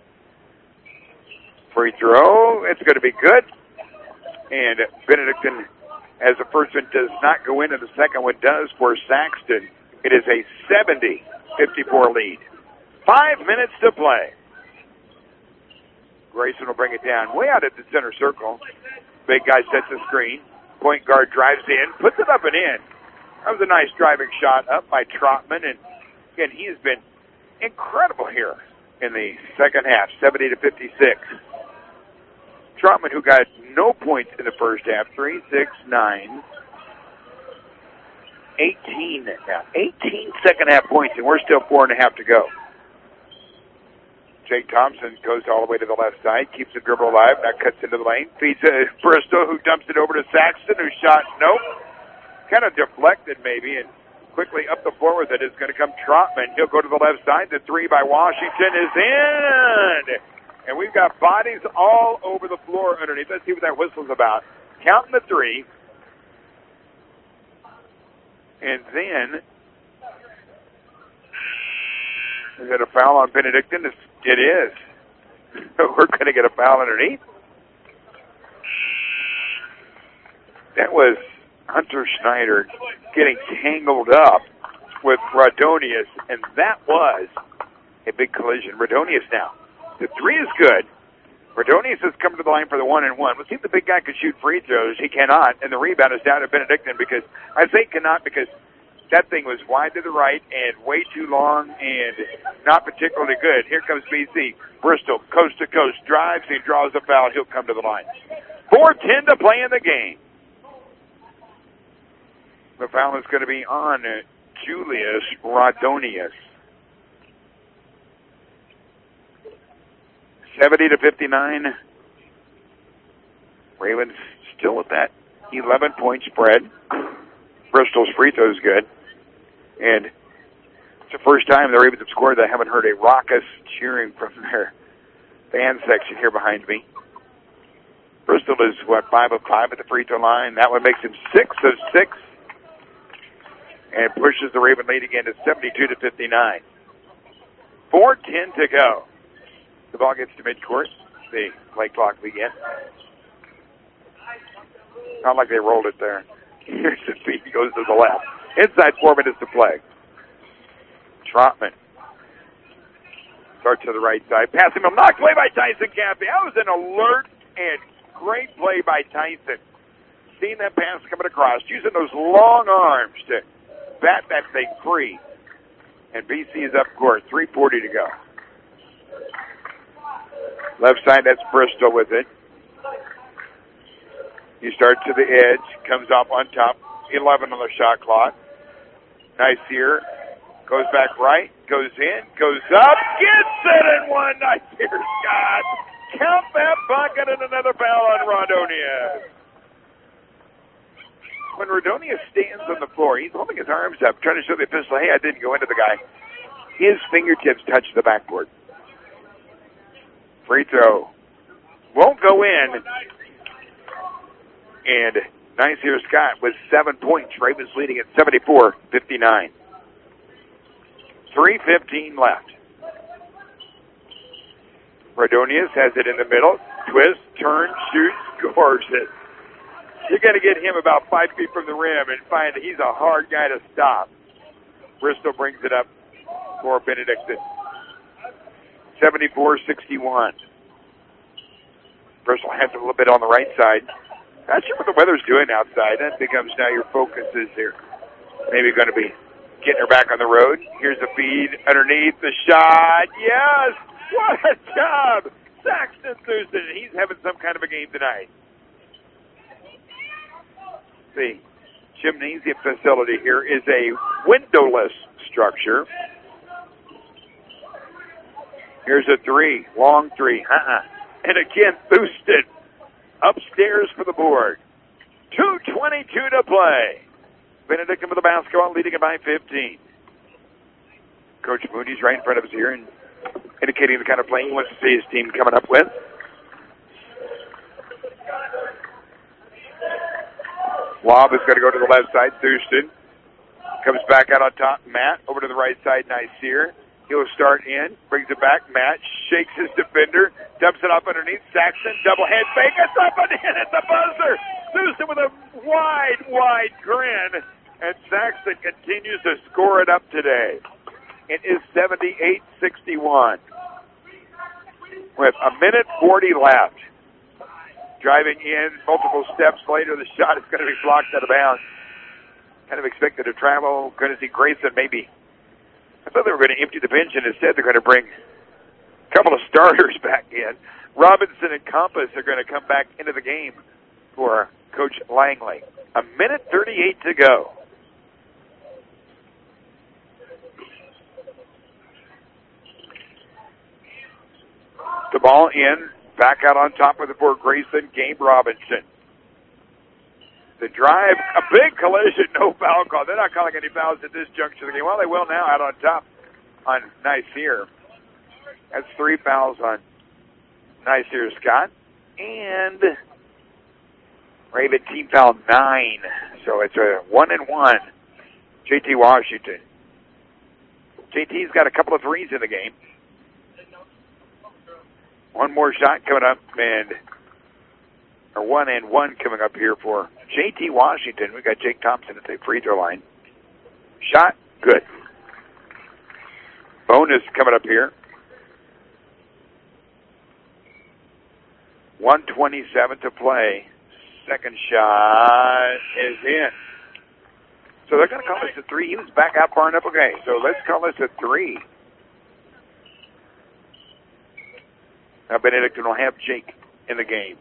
Free throw, it's going to be good. And Benedictine, as the first one does not go in and the second one does for Saxton, it is a 70-54 lead. 5 minutes to play. Grayson will bring it down way out at the center circle. Big guy sets the screen. Point guard drives in, puts it up and in. That was a nice driving shot up by Trotman, and again, he has been incredible here in the second half, 70-56. Trotman, who got no points in the first half, 3, 6, 9, 18 now. 18 second half points, and we're still 4.5 to go. Jake Thompson goes all the way to the left side, keeps the dribble alive, now cuts into the lane, feeds Bristol, who dumps it over to Saxton, who shot, nope, kind of deflected maybe, and quickly up the floor with it is going to come Trotman. He'll go to the left side. The three by Washington is in, and we've got bodies all over the floor underneath. Let's see what that whistle's about. Counting the three, and then is it a foul on Benedictine? It is. We're going to get a foul underneath. That was Hunter Schneider getting tangled up with Radonius, and that was a big collision. Radonius now. The three is good. Radonius has come to the line for the 1-and-1. Let's see if the big guy can shoot free throws. He cannot, and the rebound is down to Benedictine because I say cannot because that thing was wide to the right and way too long and not particularly good. Here comes BC. Bristol, coast to coast, drives. He draws a foul. He'll come to the line. 4:10 to play in the game. The foul is going to be on Julius Radonius. 70-59. Ravens still at that 11-point spread. Bristol's free throw is good. And it's the first time the Ravens have scored that I haven't heard a raucous cheering from their fan section here behind me. Bristol is, 5 of 5 at the free throw line. That one makes him 6 of 6. And pushes the Raven lead again to 72-59. 4:10 to go. The ball gets to midcourt. The play clock begins. Not like they rolled it there. Here's the feed. He goes to the left. Inside 4 minutes to play. Trotman starts to the right side. Passing him. Knocked away by Tyson Cappy. That was an alert and great play by Tyson. Seeing that pass coming across. Using those long arms to bat that thing free. And BC is up court. 3:40 to go. Left side, that's Bristol with it. He starts to the edge, comes up on top, 11 on the shot clock. Nice here. Goes back right, goes in, goes up, gets it and one. Nice here, Scott. Count that bucket and another foul on Radonius. When Radonius stands on the floor, he's holding his arms up, trying to show the official, hey, I didn't go into the guy. His fingertips touch the backboard. Free throw won't go in. And nice here, Scott, with 7 points. Ravens leading at 74-59. 3:15 left. Radonius has it in the middle. Twist, turn, shoots, scores it. You got to get him about 5 feet from the rim and find that he's a hard guy to stop. Bristol brings it up for Benedictine. 74-61. Bristol has it a little bit on the right side. Not sure what the weather's doing outside. That becomes now your focus is here. Maybe going to be getting her back on the road. Here's a feed underneath the shot. Yes! What a job! Saxton Thurston. He's having some kind of a game tonight. The gymnasium facility here is a windowless structure. Here's a three. Long three. And again, Thurston upstairs for the board. 2:22 to play. Benedictine with the basketball, leading it by 15. Coach Moody's right in front of us here and indicating the kind of play he wants to see his team coming up with. Lob is going to go to the left side. Thurston comes back out on top. Matt over to the right side. Nice here. He'll start in, brings it back. Matt shakes his defender, dumps it up underneath. Saxton, double head fake. It's up and in at the buzzer. Thurston with a wide grin. And Saxton continues to score it up today. It is 78-61. with a minute 40 left. Driving in multiple steps later, the shot is going to be blocked out of bounds. Kind of expected to travel. Going to see Grayson maybe. I thought they were going to empty the bench, and instead they're going to bring a couple of starters back in. Robinson and Compass are going to come back into the game for Coach Langley. A minute 38 to go. The ball in. Back out on top with it for Grayson, Gabe Robinson. The drive, a big collision, no foul call. They're not calling any fouls at this juncture of the game. Well, they will now out on top on Nicaire. That's 3 fouls on Nicaire Scott. And Raven team foul 9. So it's a 1-1. JT Washington. JT's got a couple of threes in the game. One more shot coming up, or 1-1 coming up here for JT Washington. We got Jake Thompson at the free throw line. Shot, good. Bonus coming up here. 1:27 to play. Second shot is in. So they're going to call this a 3. He was back out far enough. Okay, so let's call this a 3. Now Benedictine will have Jake in the game.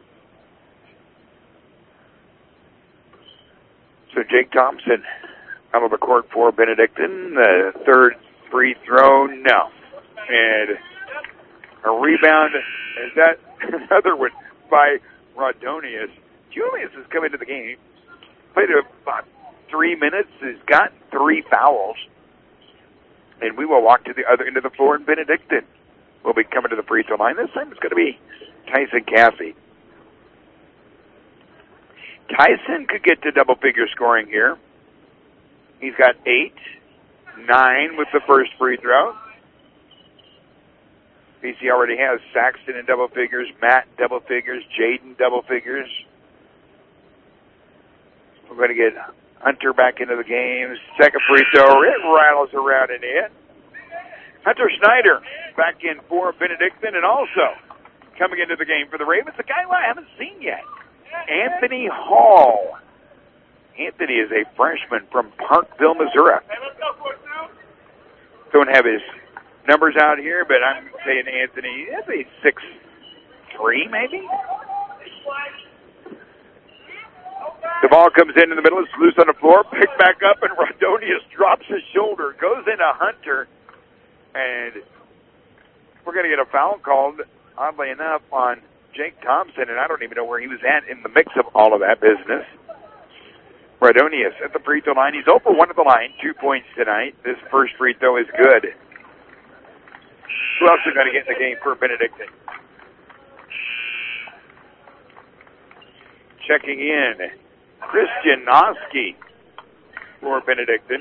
So Jake Thompson out of the court for Benedictine. The third free throw, no. And a rebound, is that another one by Rodonius. Julius has come into the game. Played about 3 minutes. Has got 3 fouls. And we will walk to the other end of the floor, and Benedictine will be coming to the free throw line. This time it's going to be Tyson Caffey. Tyson could get to double-figure scoring here. He's got 8, 9 with the first free throw. BC already has Saxton in double figures, Matt double figures, Jaden double figures. We're going to get Hunter back into the game. Second free throw, it rattles around and in. Hunter Schneider back in for Benedictine, and also coming into the game for the Ravens, a guy I haven't seen yet, Anthony Hall. Anthony is a freshman from Parkville, Missouri. Don't have his numbers out here, but I'm saying Anthony is a 6'3", maybe. The ball comes in the middle, it's loose on the floor, picked back up, and Rodonius drops his shoulder, goes into Hunter, and we're going to get a foul called, oddly enough, on Jake Thompson, and I don't even know where he was at in the mix of all of that business. Rodonius at the free throw line. He's 0 for 1 at the line, 2 points tonight. This first free throw is good. Who else is going to get in the game for Benedictine? Checking in, Christian Noski for Benedictine.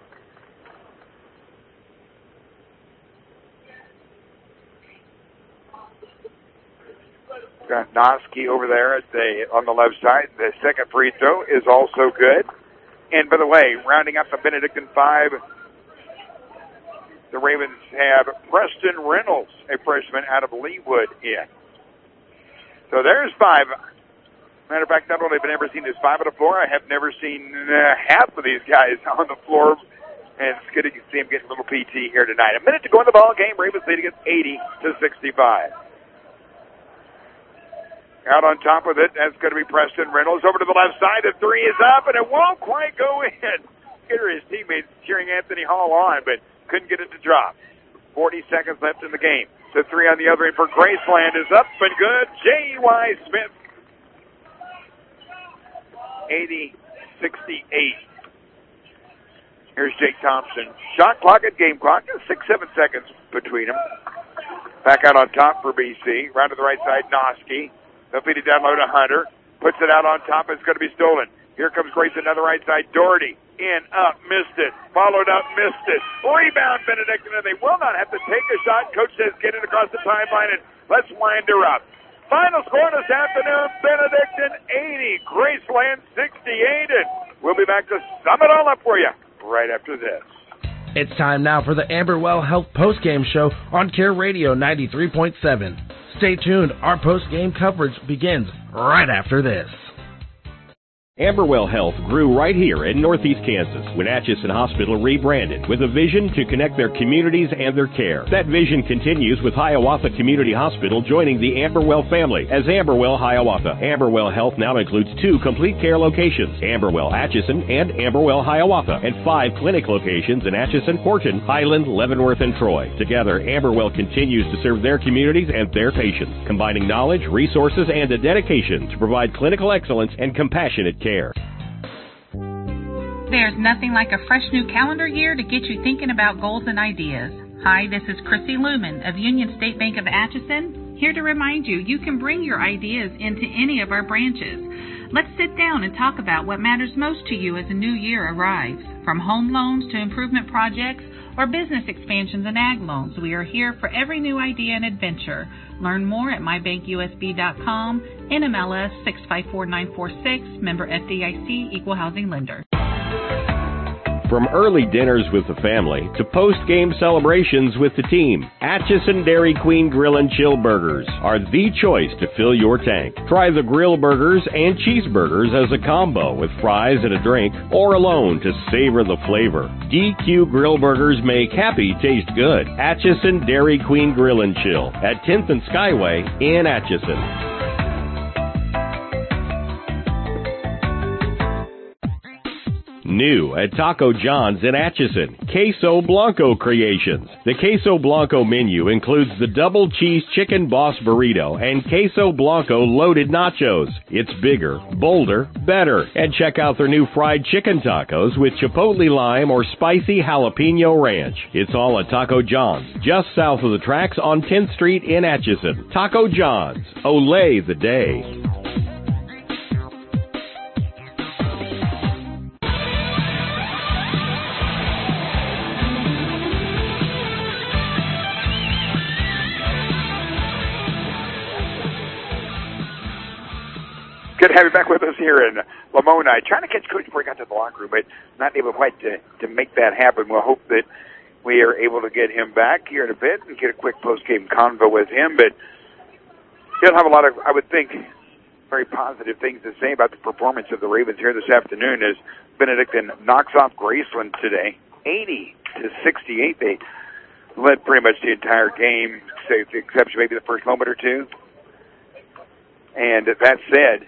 Got Noski over there on the left side. The second free throw is also good. And by the way, rounding up the Benedictine 5, the Ravens have Preston Reynolds, a freshman out of Leewood, in. So there's 5. Matter of fact, not only have I never seen this 5 on the floor, I have never seen half of these guys on the floor. And it's good to see him getting a little PT here tonight. A minute to go in the ball game. Ravens leading it 80-65. Out on top of it, that's going to be Preston Reynolds. Over to the left side, the 3 is up, and it won't quite go in. Here are his teammates cheering Anthony Hall on, but couldn't get it to drop. 40 seconds left in the game. The 3 on the other end for Graceland is up and good. J.Y. Smith. 80-68. Here's Jake Thompson. Shot clock and game clock. 6-7 seconds between them. Back out on top for BC. Round to the right side, Noski. They'll feed it down low to Hunter. Puts it out on top. It's going to be stolen. Here comes Grayson on the right side. Doherty. In, up, missed it. Followed up, missed it. Rebound, Benedictine, and they will not have to take a shot. Coach says get it across the timeline, and let's wind her up. Final score this afternoon, Benedictine 80, Graceland 68, and we'll be back to sum it all up for you right after this.
It's time now for the Amberwell Health Postgame Show on Care Radio 93.7. Stay tuned. Our postgame coverage begins right after this.
Amberwell Health grew right here in Northeast Kansas when Atchison Hospital rebranded with a vision to connect their communities and their care. That vision continues with Hiawatha Community Hospital joining the Amberwell family as Amberwell Hiawatha. Amberwell Health now includes 2 complete care locations, Amberwell Atchison and Amberwell Hiawatha, and 5 clinic locations in Atchison, Horton, Highland, Leavenworth, and Troy. Together, Amberwell continues to serve their communities and their patients, combining knowledge, resources, and a dedication to provide clinical excellence and compassionate care.
There's nothing like a fresh new calendar year to get you thinking about goals and ideas. Hi, this is Chrissy Lumen of Union State Bank of Atchison, here to remind you you can bring your ideas into any of our branches. Let's sit down and talk about what matters most to you as a new year arrives. From home loans to improvement projects or business expansions and ag loans, we are here for every new idea and adventure. Learn more at mybankusb.com, NMLS 654946, member FDIC, equal housing lender.
From early dinners with the family to post-game celebrations with the team, Atchison Dairy Queen Grill and Chill Burgers are the choice to fill your tank. Try the grill burgers and cheeseburgers as a combo with fries and a drink, or alone to savor the flavor. DQ Grill Burgers make happy taste good. Atchison Dairy Queen Grill and Chill at 10th and Skyway in Atchison. New at Taco John's in Atchison, Queso Blanco Creations. The Queso Blanco menu includes the double cheese chicken boss burrito and Queso Blanco loaded nachos. It's bigger, bolder, better. And check out their new fried chicken tacos with chipotle lime or spicy jalapeno ranch. It's all at Taco John's, just south of the tracks on 10th Street in Atchison. Taco John's, Olay the day.
Good to have you back with us here in Lamoni. Trying to catch Coach before he got to the locker room, but not able quite to make that happen. We'll hope that we are able to get him back here in a bit and get a quick post-game convo with him. But he'll have a lot of, I would think, very positive things to say about the performance of the Ravens here this afternoon as Benedictine knocks off Graceland today, 80-68. They led pretty much the entire game, with the exception maybe the first moment or two. And that said,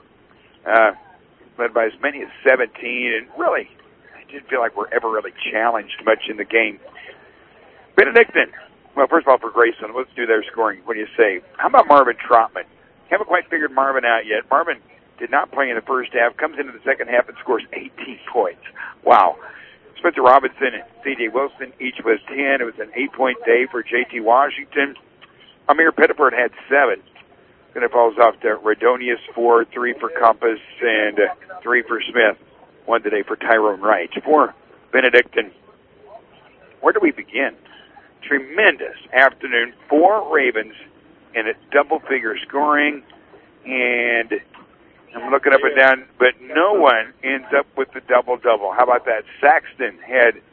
led by as many as 17, and really, I didn't feel like we're ever really challenged much in the game. Benedictine, well, first of all, for Graceland, let's do their scoring. What do you say? How about Marvin Trotman? Haven't quite figured Marvin out yet. Marvin did not play in the first half, comes into the second half and scores 18 points. Wow. Spencer Robinson and C.J. Wilson, each was 10. It was an 8-point day for J.T. Washington. Amir Pettiford had 7. Then it falls off to Redonius 4, 3 for Compass, and 3 for Smith. 1 today for Tyrone Wright. For Benedictine, where do we begin? Tremendous afternoon. 4 Ravens in a double-figure scoring, and I'm looking up and down, but no one ends up with the double-double. How about that? Saxton had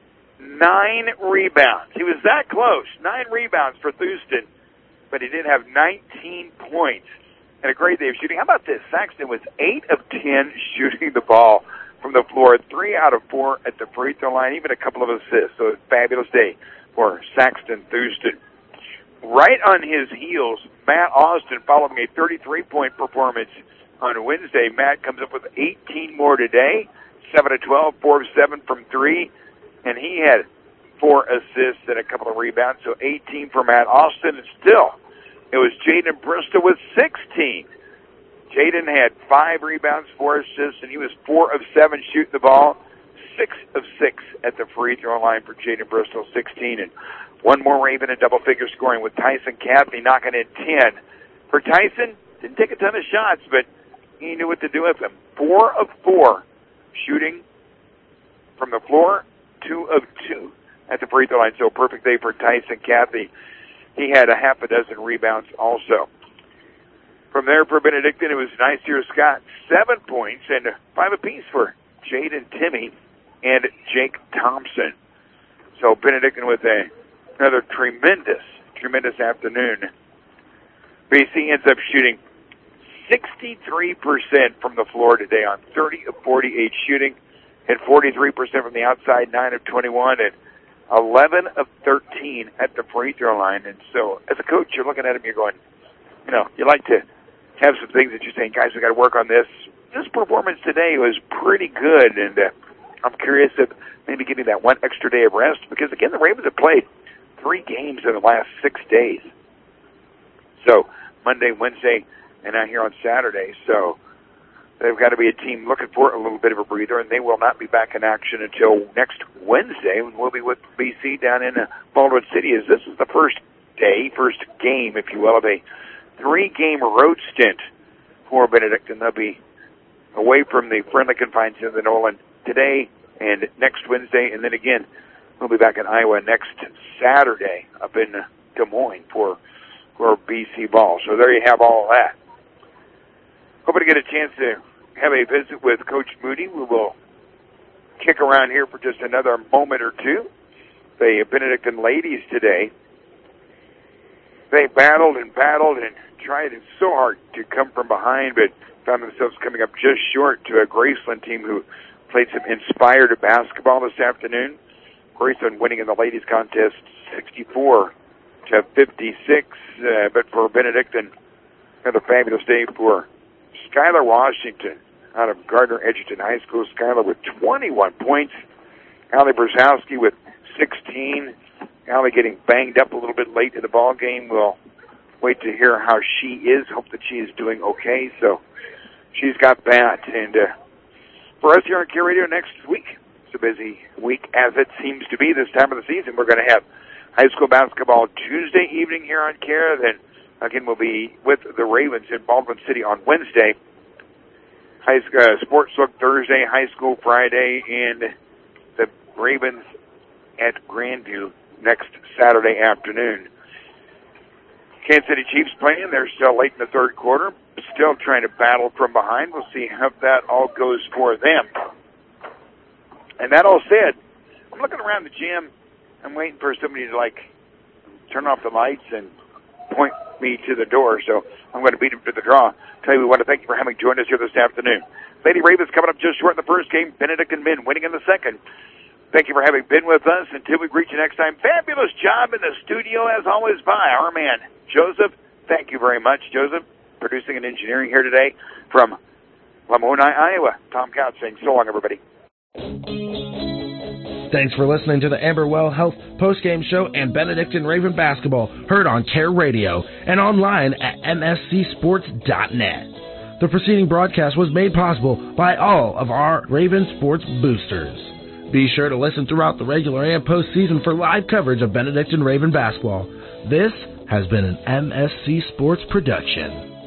9 rebounds. He was that close. 9 rebounds for Thurston. But he did have 19 points and a great day of shooting. How about this? Saxton was 8 of 10 shooting the ball from the floor, 3 out of 4 at the free throw line, even a couple of assists. So a fabulous day for Saxton Thurston. Right on his heels, Matt Austin following a 33-point performance on Wednesday. Matt comes up with 18 more today, 7 of 12, 4 of 7 from 3, and he had 4 assists and a couple of rebounds, so 18 for Matt Austin. And still, it was Jaden Bristol with 16. Jaden had 5 rebounds, 4 assists, and he was 4 of 7 shooting the ball, 6 of 6 at the free throw line for Jaden Bristol, 16. And 1 more Raven in double-figure scoring with Tyson Cathy knocking in 10. For Tyson, didn't take a ton of shots, but he knew what to do with them. 4 of 4 shooting from the floor, 2 of 2 at the free throw line. So a perfect day for Tyson Cathy. He had a half a dozen rebounds also. From there for Benedictine, it was Niceer Scott, 7 points and 5 apiece for Jaden Timmy and Jake Thompson. So Benedictine with another tremendous afternoon. BC ends up shooting 63% from the floor today on 30 of 48 shooting, and 43% from the outside, 9 of 21, and 11 of 13 at the free throw line. And so as a coach, you're looking at him, you're going, you like to have some things that you're saying, guys, we got to work on this. This performance today was pretty good, and I'm curious if maybe getting that one extra day of rest, because, again, the Ravens have played 3 games in the last 6 days. So Monday, Wednesday, and now here on Saturday. So they've got to be a team looking for a little bit of a breather, and they will not be back in action until next Wednesday, when we'll be with BC down in Baldwin City, as this is the first game, if you will, of a 3-game road stint for Benedictine. They'll be away from the friendly confines of the Nolan today and next Wednesday, and then again, we'll be back in Iowa next Saturday up in Des Moines for BC ball. So there you have all of that. Hoping to get a chance to have a visit with Coach Moody. We will kick around here for just another moment or two. The Benedictine ladies today, they battled and tried so hard to come from behind, but found themselves coming up just short to a Graceland team who played some inspired basketball this afternoon. Graceland winning in the ladies contest 64-56, but for Benedictine, another fabulous day for Skylar Washington out of Gardner Edgerton High School. Skylar with 21 points. Allie Brzezowski with 16. Allie getting banged up a little bit late in the ball game. We'll wait to hear how she is. Hope that she is doing okay. So she's got that. And for us here on Care Radio next week, it's a busy week as it seems to be this time of the season. We're going to have high school basketball Tuesday evening here on Care. Then again, we'll be with the Ravens in Baldwin City on Wednesday. High school Sports Look Thursday, high school Friday, and the Ravens at Grandview next Saturday afternoon. Kansas City Chiefs playing. They're still late in the third quarter, still trying to battle from behind. We'll see how that all goes for them. And that all said, I'm looking around the gym. I'm waiting for somebody to, turn off the lights and point me to the door, so I'm going to beat him to the draw. Tell you, we want to thank you for having joined us here this afternoon. Lady Ravens coming up just short in the first game. Benedictine men winning in the second. Thank you for having been with us. Until we greet you next time, fabulous job in the studio, as always, by our man, Joseph. Thank you very much, Joseph, producing and engineering here today from Lamoni, Iowa. Tom Couch saying so long, everybody.
Thanks for listening to the Amberwell Health postgame show and Benedictine Raven basketball, heard on Care Radio and online at mscsports.net. The preceding broadcast was made possible by all of our Raven Sports boosters. Be sure to listen throughout the regular and postseason for live coverage of Benedictine Raven basketball. This has been an MSC Sports production.